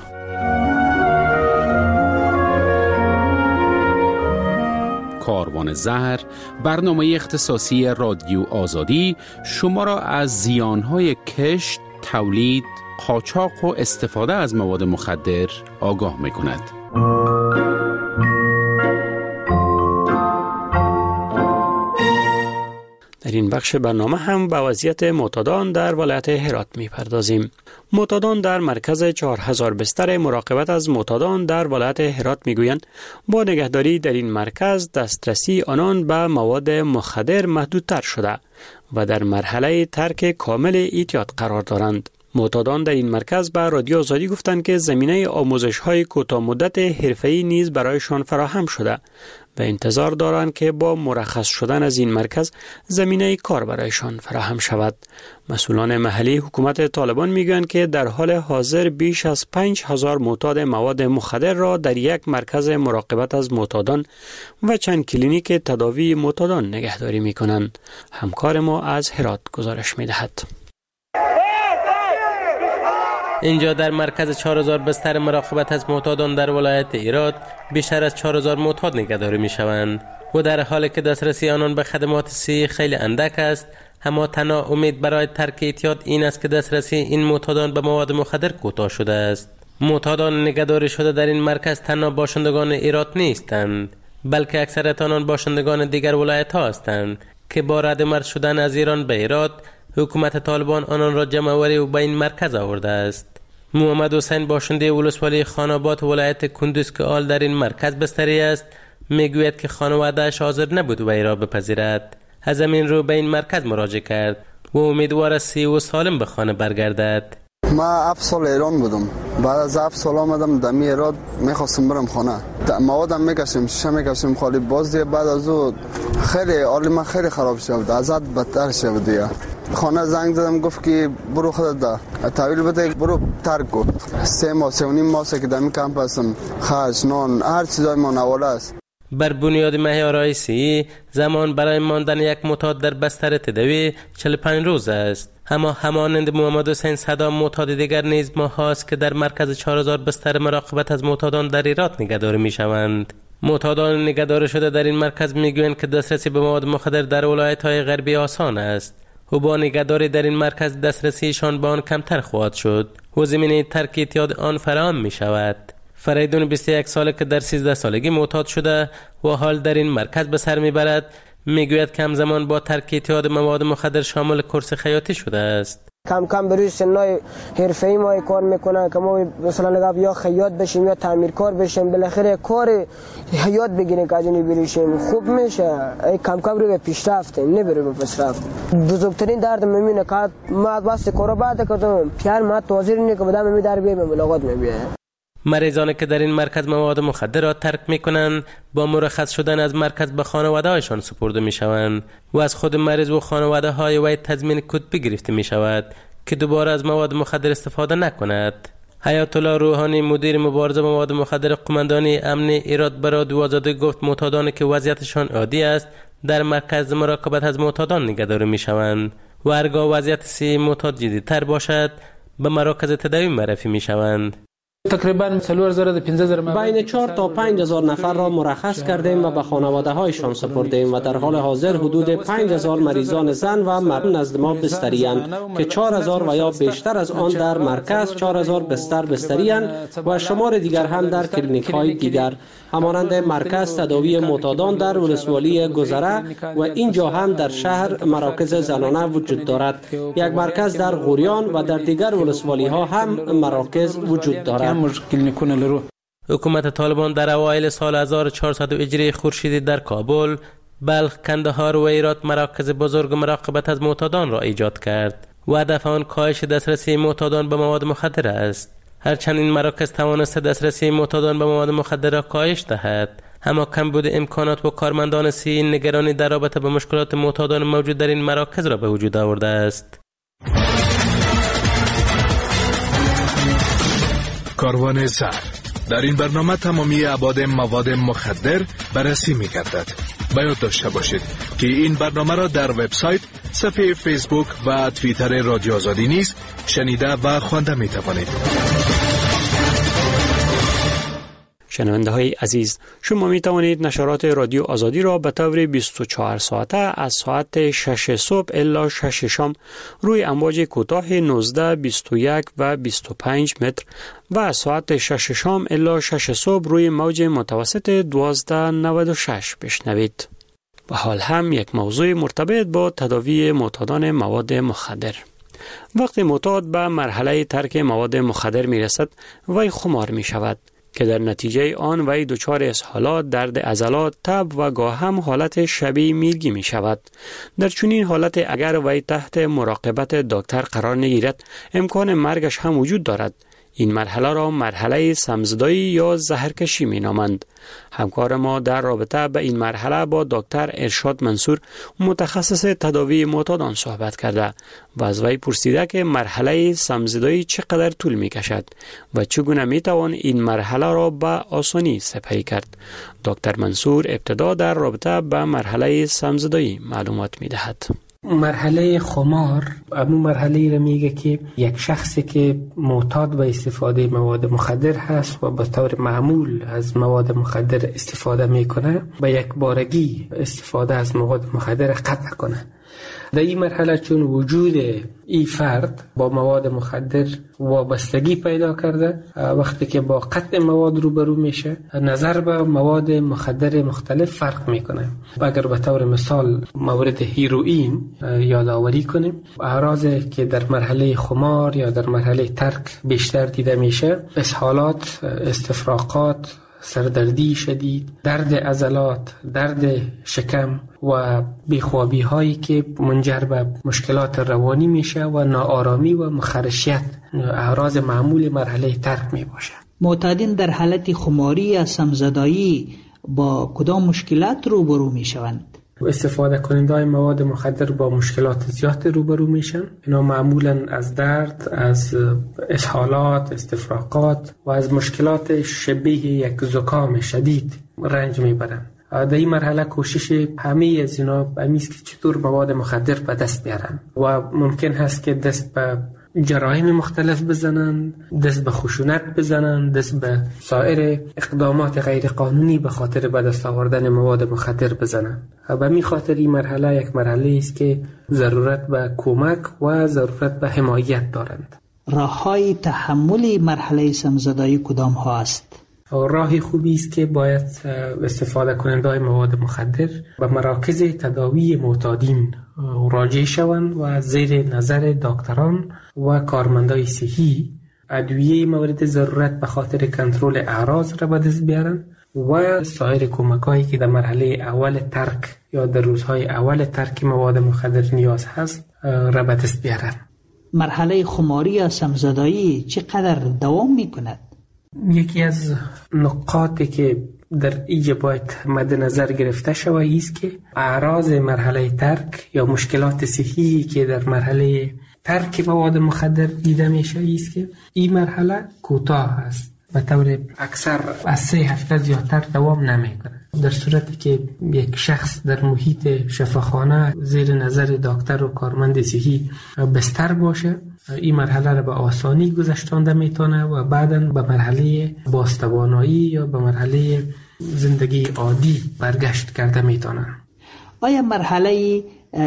کاروان زهر، برنامه اختصاصی رادیو آزادی شما را از زیانهای کشت، تولید، قاچاق و استفاده از مواد مخدر آگاه می‌کند. در این بخش برنامه هم به وضعیت معتادان در ولایت هرات می‌پردازیم. معتادان در مرکز 4000 بستر مراقبت از معتادان در ولایت هرات میگویند با نگهداری در این مرکز دسترسی آنان به مواد مخدر محدودتر شده و در مرحله ترک کامل اعتیاد قرار دارند. معتادان در این مرکز به رادیو آزادی گفتند که زمینه آموزش‌های کوتاه مدت حرفه‌ای نیز برایشان فراهم شده و انتظار دارند که با مرخص شدن از این مرکز زمینه کار برایشان فراهم شود. مسئولان محلی حکومت طالبان میگویند که در حال حاضر بیش از 5000 معتاد مواد مخدر را در یک مرکز مراقبت از معتادان و چند کلینیک تداوی معتادان نگهداری می‌کنند. همکار ما از هرات گزارش می‌دهد. اینجا در مرکز 4000 بستر مراقبت از معتادان در ولایت هرات بیشتر از 4000 معتاد نگهداری می شوند و در حالی که دسترسی آنان به خدمات صحی خیلی اندک است، اما تنها امید برای ترک اعتیاد این است که دسترسی این معتادان به مواد مخدر کوتاه شده است. معتادان نگهداری شده در این مرکز تنها باشندگان هرات نیستند، بلکه اکثریت آنان باشندگان دیگر ولایت ها هستند که با ردمرد شدن از ایران به هرات حکومت طالبان آنان را جمع‌آوری و به این مرکز آورده است. محمد حسین باشنده ولسوالی خاناباد ولایت کندوز که آل در این مرکز بستری است میگوید که خانواده‌اش حاضر نبود وی را بپذیرد. از همین رو به این مرکز مراجعه کرد و امیدوار است سی و سالم به خانه برگردد. ما 7 سال ایران بودم، بعد از 7 سال آمدم دمی ایران میخواستم برم خانه. موادم میکشیم، شیشه میکشیم، خالی باز دیگه بعد از او خیلی حال من خیلی خراب شد، ازت بدتر شد دیگه. خانه زنگ زدم گفت که برو خودت ده تحویل بده، برو ترک کن. 3 ماه 3.5 ماه که دمی کمپ هستم، خرج نان هر چیزای ما نواله است. بر بنیاد معیار رئیسی زمان برای ماندن یک معتاد در بستر تداوی 45 روز است. اما همانند محمد حسین صدا معتاد دیگر نیز ماهاست که در مرکز 4000 بستر مراقبت از معتادان در هرات نگهداری میشوند. معتادان نگهداری شده در این مرکز میگویند که دسترسی به مواد مخدر در ولایت‌های غربی آسان است و با نگهداری در این مرکز دسترسیشان به آن کمتر خواهد شد و زمینه ترک اعتیاد آن فراهم می شود. فریدون 21 ساله که در 13 سالگی معتاد شده و حال در این مرکز به سر میبرد میگوید که همزمان با ترک اعتیاد مواد مخدر شامل کورس خیاطی شده است. کم کم بروی سنای حرفه‌ای ما کار میکنن که ما مثلا یا خیاط بشیم یا تعمیرکار بشیم، بالاخره کار حیات بگیریم که از اینی بریشیم خوب میشه. کم کم روی پیشرفت نبره به پیشرفت. بزرگترین درد میمونه که ما واسه کارا بعد کردم پیار ما توزیر نی که بدم می در بیام ملاقات میبینه. مریضانی که در این مرکز مواد مخدر را ترک میکنند با مرخص شدن از مرکز به خانواده هایشان سپرده میشوند و از خود مریض و خانواده های وی تضمین کتبی گرفته می شود که دوباره از مواد مخدر استفاده نکند. حیات الله روحانی مدیر مبارزه با مواد مخدر قماندانی امن هرات به رادیو آزادی گفت معتادانی که وضعیتشان عادی است در مرکز مراقبت از معتادان نگهداری میشوند و هرگاه وضعیت صحی معتاد جدی‌تر باشد به مراکز تداوی معرفی میشوند. تقریبا 4000 بین 4 تا 5000 نفر را مرخص کردیم و به خانواده هایشان سپردیم و در حال حاضر حدود 5000 مریضان زن و مرد نزد ما بستری‌اند که 4000 و یا بیشتر از آن در مرکز 4000 بستر بستری‌اند و شمار دیگر هم در کلینیک های دیگر همانند مرکز تداوی معتادان در ولسوالی گذره و اینجا هم در شهر مراکز زنانه وجود دارد. یک مرکز در غوریان و در دیگر ولسوالی ها هم مراکز وجود دارد. حکومت طالبان در اوایل سال 1400 هجری خورشیدی در کابل، بلخ، کندهار و هرات مراکز بزرگ مراقبت از معتادان را ایجاد کرد و هدف آن کاهش دسترسی معتادان به مواد مخدر است. هرچند این مراکز توانسته دسترسی معتادان به مواد مخدر را کاهش دهد، اما کمبود امکانات و کارمندان صحی نگرانی در رابطه با مشکلات معتادان موجود در این مراکز را به وجود آورده است. کاروان زهر در این برنامه تمامی ابعاد مواد مخدر بررسی می‌گردد. باید داشته باشید که این برنامه را در وبسایت، صفحه فیسبوک و توییتر رادیو آزادی نیز شنیده و خوانده می‌توانید. شنونده های عزیز، شما می توانید نشرات رادیو آزادی را به طور 24 ساعته از ساعت 6 صبح الی 6 شام روی امواج کوتاه 19, 21 و 25 متر و از ساعت 6 شام الی 6 صبح روی موج متوسط 1296 بشنوید. و حال هم یک موضوع مرتبط با تداوی معتادان مواد مخدر. وقتی معتاد به مرحله ترک مواد مخدر می رسد، وی خمار می شود که در نتیجه آن وی دچار اسهالات، درد عضلات، تب و گاه هم حالت شبیه میرگی می شود. در چنین حالت اگر وی تحت مراقبت دکتر قرار نگیرد، امکان مرگش هم وجود دارد. این مرحله را مرحله سمزدایی یا زهرکشی می نامند. همکار ما در رابطه به این مرحله با دکتر ارشاد منصور، متخصص تداوی معتادان صحبت کرده و از وی پرسیده که مرحله سمزدایی چقدر طول می کشد و چگونه می توان این مرحله را به آسانی سپری کرد. دکتر منصور ابتدا در رابطه به مرحله سمزدایی معلومات می دهد. مرحله خمار همون مرحله را میگه که یک شخصی که معتاد به استفاده مواد مخدر هست و به طور معمول از مواد مخدر استفاده میکنه، به یک بارگی استفاده از مواد مخدر قطع کنه. در این مرحله چون وجود این فرد با مواد مخدر وابستگی پیدا کرده، وقتی که با قطع مواد روبرو میشه، نظر به مواد مخدر مختلف فرق میکنه. اگر به طور مثال مورد هیروئین یادآوری کنیم، اعراضی که در مرحله خمار یا در مرحله ترک بیشتر دیده میشه، اسهالات، استفراغات، سردردی شدید، درد عضلات، درد شکم و بیخوابی هایی که منجر به مشکلات روانی میشه و ناآرامی و مخرشیت اعراض معمول مرحله ترک می باشه. معتادین در حالت خماری یا سمزدایی با کدام مشکلات روبرو می شوند؟ استفاده کننده مواد مخدر با مشکلات زیاد روبرو میشن. اینا معمولا از درد، از اسهالات، استفراغات و از مشکلات شبیه یک زکام شدید رنج میبرن. در این مرحله کوشش همه از اینا است که چطور مواد مخدر به دست بیارن و ممکن هست که دست به جرایم مختلف بزنن، دست به خشونت بزنن، دست به سایر اقدامات غیر قانونی به خاطر به دست آوردن مواد مخدر بزنن. به می خاطر این مرحله یک مرحله است که ضرورت به کمک و ضرورت به حمایت دارند. راه‌های تحمل مرحله سمزدایی کدام ها است؟ راهی خوبی است که باید استفاده کننده مواد مخدر به مراکز تداوی معتادین راجع شوند و زیر نظر دکتران و کارمندای صحی ادویه مورد ضرورت به خاطر کنترل اعراض را به دست بیارن و سایر کمکایی که در مرحله اول ترک یا در روزهای اول ترک مواد مخدر نیاز هست را به دست بیارن. مرحله خماری یا سمزدایی چقدر دوام می کند؟ یکی از نقاطی که در اینجا باید مد نظر گرفته شود است که اعراض مرحله ترک یا مشکلات صحی که در مرحله ترک مواد مخدر دیده میشه است که این مرحله کوتاه است، به طور اکثر از 3 هفته زیادتر دوام نمیکنه. در صورتی که یک شخص در محیط شفاخانه زیر نظر دکتر و کارمند صحی بستر باشه، این مرحله را به آسانی گذشتانده میتونه و بعداً به مرحله بازتوانایی یا به مرحله زندگی عادی برگشت کرده میتونه. آیا مرحله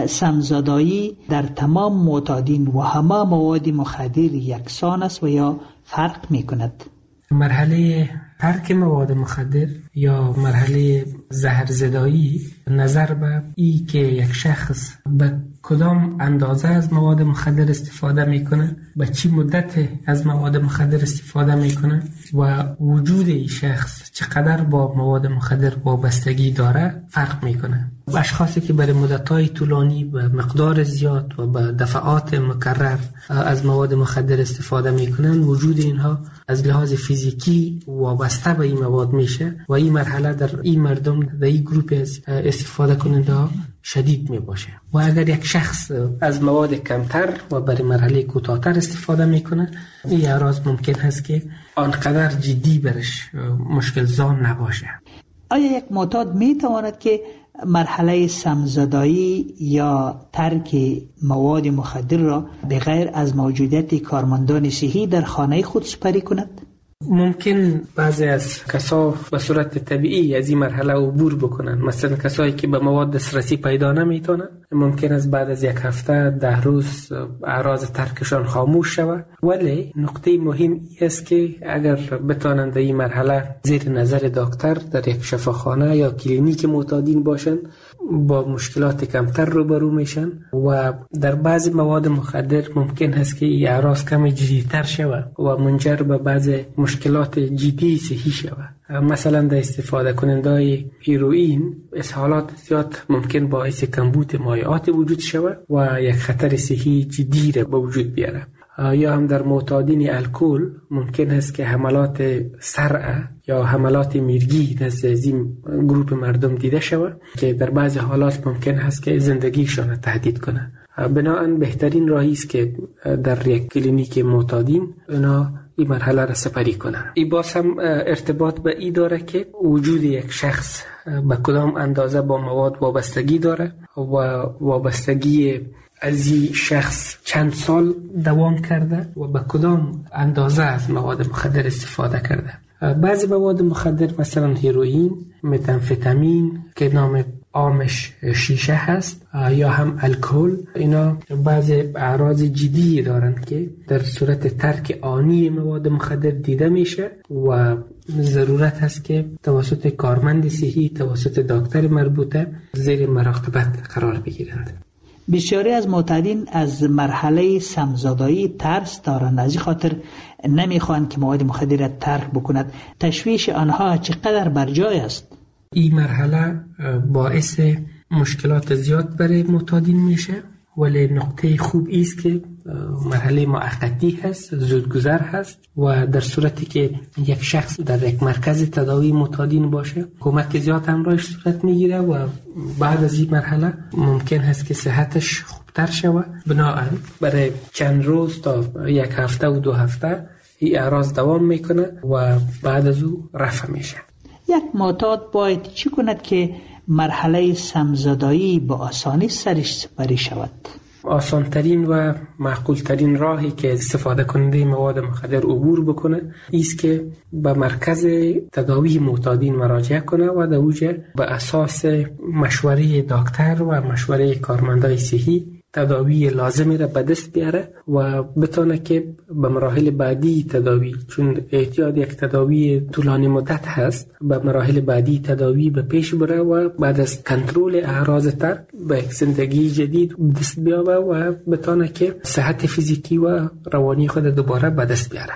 سمزدایی در تمام معتادین و همه مواد مخدر یکسان است و یا فرق میکند؟ مرحله ترک مواد مخدر یا مرحله زهرزدایی نظر به ای که یک شخص به کدام اندازه از مواد مخدر استفاده میکنه، به چی مدت از مواد مخدر استفاده میکنه و وجود این شخص چقدر با مواد مخدر وابستگی داره فرق میکنه. اشخاصی که برای مدت‌های طولانی به مقدار زیاد و به دفعات مکرر از مواد مخدر استفاده میکنن، وجود اینها از لحاظ فیزیکی وابسته به این مواد میشه و این مرحله در این مردم در این گروپ از استفاده کننده ها شدید می باشه. و اگر یک شخص از مواد کمتر و برای مرحله کوتاه‌تر استفاده میکنه، این اعراض ممکن هست که آنقدر جدی برش مشکل زان نباشه. آیا یک معتاد می تواند که مرحله سمزدایی یا ترک مواد مخدر را بغیر از موجودیت کارمندان صحی در خانه خود سپری کند؟ ممکن بعضی از کسا به صورت طبیعی از این مرحله عبور بکنن. مثلا کسایی که به مواد دسترسی پیدا نمیتونن ممکن است بعد از یک هفته 10 روز اعراض ترکشان خاموش شود. ولی نقطه مهم است که اگر بتونن در این مرحله زیر نظر دکتر در یک شفاخانه یا کلینیک معتادین باشن با مشکلات کمتر روبرو میشن و در بعضی مواد مخدر ممکن است که این اعراض کم جدی‌تر شود و منجر به بعضی مشکلات جدی صحی شود. مثلا در استفاده کننده هیروئین اسهالات زیاد ممکن باعث کمبود مایعات وجود شود و یک خطر صحی جدی را به وجود بیاره. یا هم در معتادین الکل ممکن است که حملات صرع یا حملات میرگی نزد این گروه مردم دیده شود که در بعضی حالات ممکن است که زندگیشان را تهدید کنه. بنابراین بهترین راهی است که در یک کلینیک معتادین اونا این مرحله را سپری کنن. این باز هم ارتباط به این داره که وجود یک شخص به کدام اندازه با مواد وابستگی داره و وابستگی از این شخص چند سال دوام کرده و به کدام اندازه از مواد مخدر استفاده کرده. بعضی مواد مخدر مثلا هیروئین، متامفتامین که نام عامش شیشه هست یا هم الکل، اینا بعضی اعراض جدی دارند که در صورت ترک آنی مواد مخدر دیده میشه و ضرورت هست که توسط کارمند صحی توسط دکتر مربوطه زیر مراقبت قرار بگیرند. بسیاری از معتادین از مرحله سمزدایی ترس دارند، از این خاطر نمیخوان که مواد مخدر را ترک بکند. تشویش آنها چقدر بر جای است؟ این مرحله باعث مشکلات زیاد برای معتادین میشه، ولی نقطه خوب است که مرحله موقتی هست، زودگذر هست و در صورتی که یک شخص در یک مرکز تداوی معتادین باشه کمک زیاد همراهش صورت میگیره و بعد از این مرحله ممکن هست که صحتش خوبتر شود. بنابراین برای چند روز تا یک هفته و 2 هفته این اعراض دوام میکنه و بعد از او رفع میشه. یک معتاد باید چی کند که مرحله سمزدایی با آسانی سرش سپری شود؟ آسانترین و معقولترین راهی که استفاده کننده مواد مخدر عبور بکنه ایست که به مرکز تداوی معتادین مراجعه کنه و در اوجه به اساس مشوره دکتر و مشوره کارمندای صحی تداوی لازمی را به دست بیاره و بتونه که به مراحل بعدی تداوی، چون احتیاج یک تداوی طولانی مدت هست، به مراحل بعدی تداوی به پیش بره و بعد از کنترل اعراض ترک به یک زندگی جدید دست بیاره و بتونه که صحت فیزیکی و روانی خود دوباره به دست بیاره.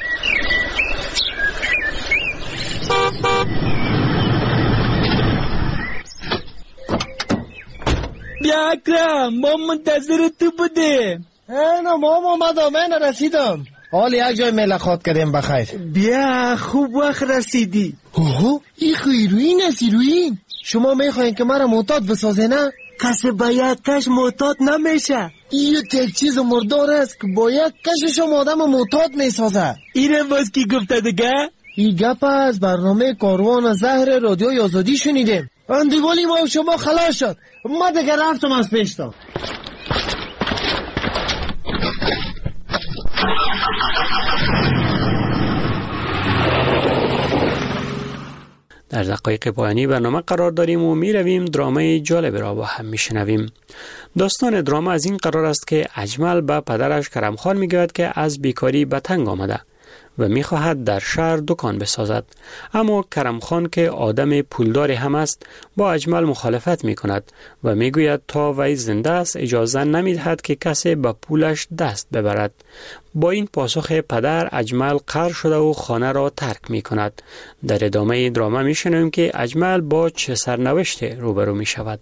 بیا اکرم، ما منتظر تو بودیم. نه ماما من رسیدم. حال یک جای ملاقات کردیم بخیر. بیا خوب وقت رسیدی. اوه این هیروئین است. هیروئین شما میخواین که مرا معتاد بسازه نه؟ کسی با یک کش معتاد نمیشه. این یک چیز مردار است که با یک کش شما آدم معتاد میسازه. اینم باز کی گفته دیگه؟ این گپ از برنامه کاروان زهر رادیوی آزادی شنیدیم. اندیوالی ما شما خلاص شد. ما دیگه رفتم از پیشتا. در دقایق پایانی برنامه قرار داریم و می رویم درامه جالب را با هم می شنویم. داستان درامه از این قرار است که اجمل به پدرش کرمخان می گوید که از بیکاری به تنگ آمده و می خواهد در شهر دکان بسازد، اما کرمخان که آدم پولدار هم است با اجمل مخالفت می کند و می گوید تا وی زنده است اجازه نمی دهد که کسی به پولش دست ببرد. با این پاسخ پدر اجمل قهر شده و خانه را ترک می کند. در ادامه درامه می شنویم که اجمل با چه سرنوشت روبرو می شود.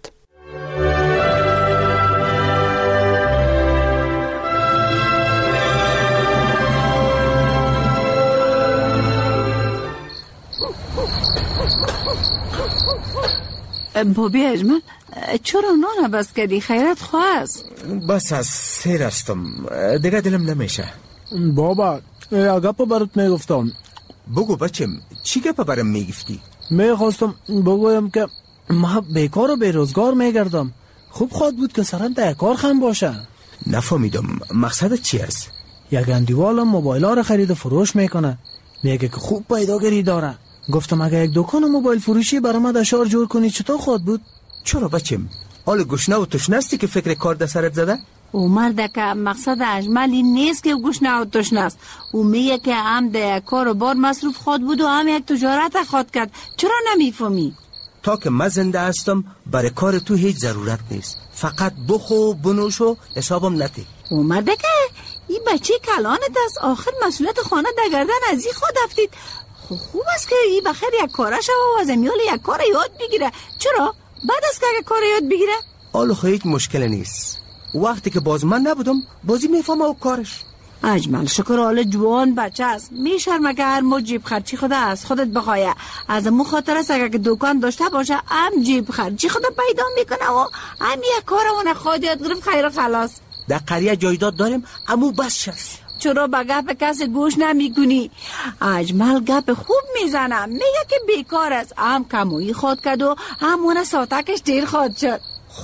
بابی اجمل چرا نان بس کردی؟ خیرت خواست؟ بس از سیر هستم دیگه دلم نمیشه. بابا گپ برات میگفتم. بگو بچم چی گپ برام میگفتی؟ میخواستم بگویم که ما بیکار و بیروزگار میگردم. خوب خواهد بود که سرم در کار خم باشه. نفهمیدم مقصدت چی است؟ یک اندیوالم موبایل ها رو خرید و فروش میکنه. میگه که خوب پیداگیری داره. گفتم اگه یک دکان موبایل فروشی برام در شهر جور کنی چطور خود بود؟ چرا بچم؟ حال گشنه و تشنستی که فکر کار در سرت زده؟ او مرد که مقصد اجمل این نیست که گشنه و تشنه است. او میگه که هم در کار و بار مصروف خود بود و هم یک تجارت خود کرد. چرا نمیفهمی؟ تا که من زنده هستم برای کار تو هیچ ضرورت نیست. فقط بخو بنوش و حسابم نتی. او مرد که این بچه کلانت است. آخر مسئولیت خانه در گردن از این خود افتید. خوب است که این بخیر یک کاره شو و از امیال یک کار یاد بگیره. چرا؟ بعد از که اگه کار یاد بگیره؟ آلو هیچ مشکل نیست. وقتی که باز من نبودم بازی میفهمه و کارش. اجمل شکر حال جوان بچه است. میشرمه که هر مو جیب خرچی خود از خودت بخواه. از امو خاطر است اگه که دکان داشته باشه هم جیب خرچی خود پیدا میکنه و هم یک کارمون خود یاد گرفت خیر و خلاص. در قریه جایداد داریم امو بس شست. چرا به گپ کسی گوش نمیکنی؟ اجمل گپ خوب میزنم. میگه که بیکار است. هم کمویی خود کرد و همون ساتکش دیر خود شد.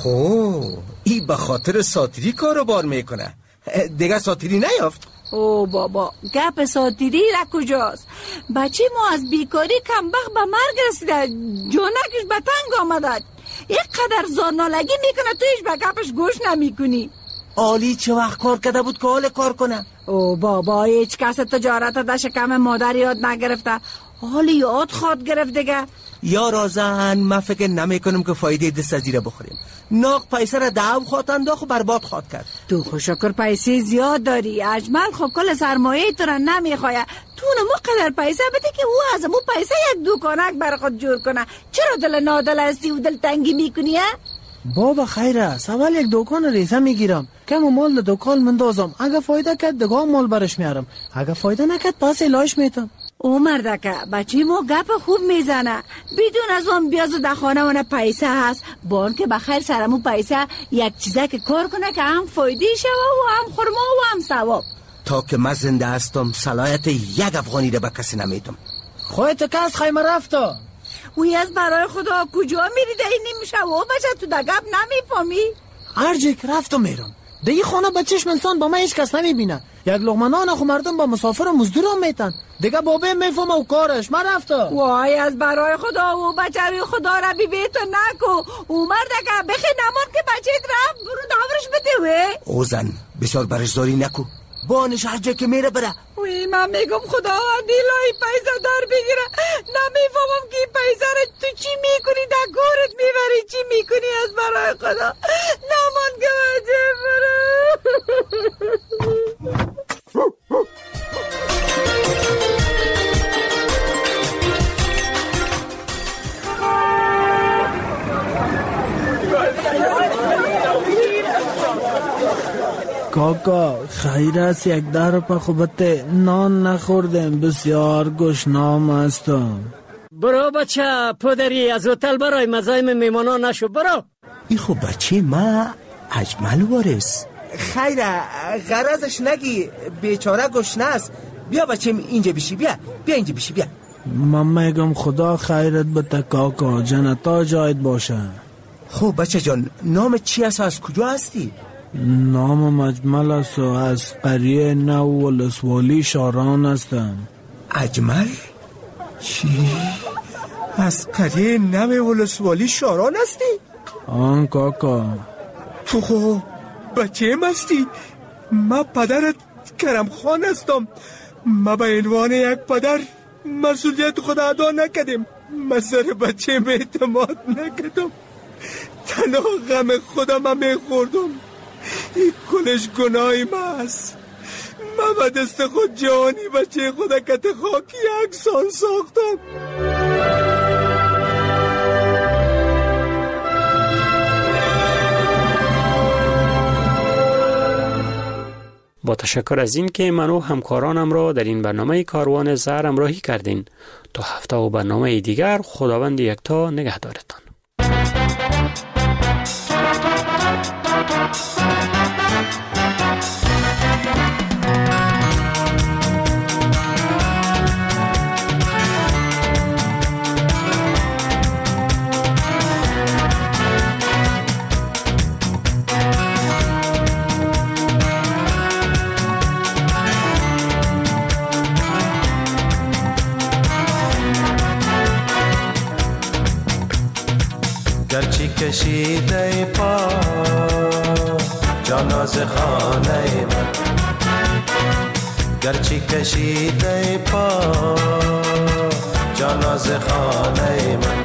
ای به خاطر ساتیری کارو بار میکنه. دیگه ساتیری نیافت. او بابا گپ ساتیری را کجاست؟ بچه ما از بیکاری کمبخت به مرگ رسیده. جونکش به تنگ آمده. یک قدر زارنالگی میکنه تویش به گپش گوش نمیکنی. آلی چه وقت کار کرده بود که حال کار کنه؟ او بابا هیچ کس تجارت در شکم مادر یاد نگرفته. حالی یاد خود گرفت دیگه. یا رازن من فکر نمی کنم که فایده دست از زیره بخوریم. ناق پیسه را دعو خواد انداخت و برباد خواد کرد. تو خوشکر پیسه زیاد داری. اجمل خب کل سرمایه تو را نمیخواه. تو نمو قدر پیسه بده که او از مو پیسه یک دکانک بر خود جور کنه. چرا دل نادل هستی و دل تنگی میکنی؟ بابا خیر است. اول یک دکان ریزه میگیرم. کم مال دکان مندازم. اگه فایده کرد دگاه مال برش میارم. اگه فایده نکرد پس الهش میتم. او مردکه بچه ما گپ خوب میزنه. بدون از اون بیاز در خانه من پیسه هست. بان که بخیر سرمو پیسه یک چیزه که کار کنه که هم فایده شوه و هم خورما و هم ثواب. تا که من زنده هستم صلاحیت یک افغانی را به کسی نمیدم. خودت که از خیمه رفتا؟ وی از برای خدا کجا میری ده این نمیشه و بچه تو در گپ نمیفهمی؟ هر جای که رفتم میرم. ده این خانه به چشم انسان با من هیچ کس نمیبینه. یک لقمه نان خو مردم با مسافر و مزدور هم میتن. دیگه بابه میفهمه و کارش. من رفتا. وای از برای خدا و بچه روی خدا را بی تو نکو. او مرده که بخی نمان که بچه رفت برو داورش بده. او زن بسیار برشداری نکو. بانش هر جای که میره بره. وی من میگم خداوندی لای پیسه در بگیره. نمیفهمم که پیسه را تو چی میکنی در گورت میبری چی میکنی از برای خدا. نمان که بچه برو. کاکا خیر است یک در پا خوبته نان نخوردم بسیار گشنام هستم. برو بچه پدری از هتل برای مزایم میمانان نشو برو. ای خب بچه ما اجمل وارث. خیره غرضش نگی بیچاره گشنه است. بیا بچه اینجا بشی بیا اینجا بشی بیا. من میگم خدا خیرت بده کاکا جنتا جایت باشه. خب بچه جان نام چی است از کجا هستی؟ نام اجمل است و از قریه نو ولسوالی شاران هستم. اجمل؟ چی؟ از قریه نو ولسوالی شاران هستی؟ آن کاکا. تو خب بچه ام هستی؟ من پدرت کرم خان هستم. من به عنوان یک پدر مسئولیت خود ادا نکردم. من سر بچه ام اعتماد نکردم. تنها غم خودم میخوردم. این کلش گناهی من است. من به دست خود جوانی بچه خود کت خاکی اکسان ساختم. با تشکر از این که من و همکارانم را در این برنامه کاروان زهر همراهی کردین. تا هفته و برنامه دیگر خداوند یکتا نگهدارتان. کشیده پا جاناز خانه من، گرچه کشیده پا جاناز خانه من،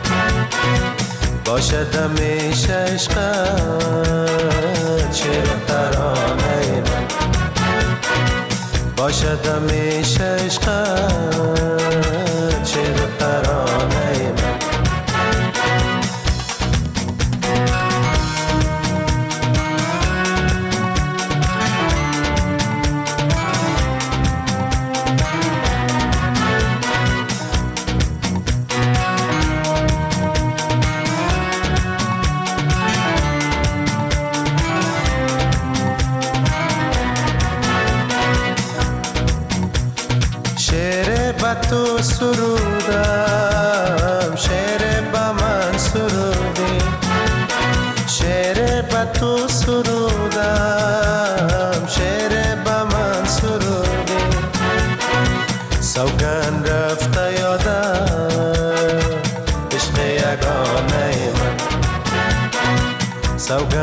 باشد همیشه عشقت شعر ترانه من، باشد همیشه عشقت شعر ترانه من. تو سرودم شعر با من سرودی، شعر با تو سرودم شعر با من سرودی، سوگن رفته یادم عشق یگانه من، سوگن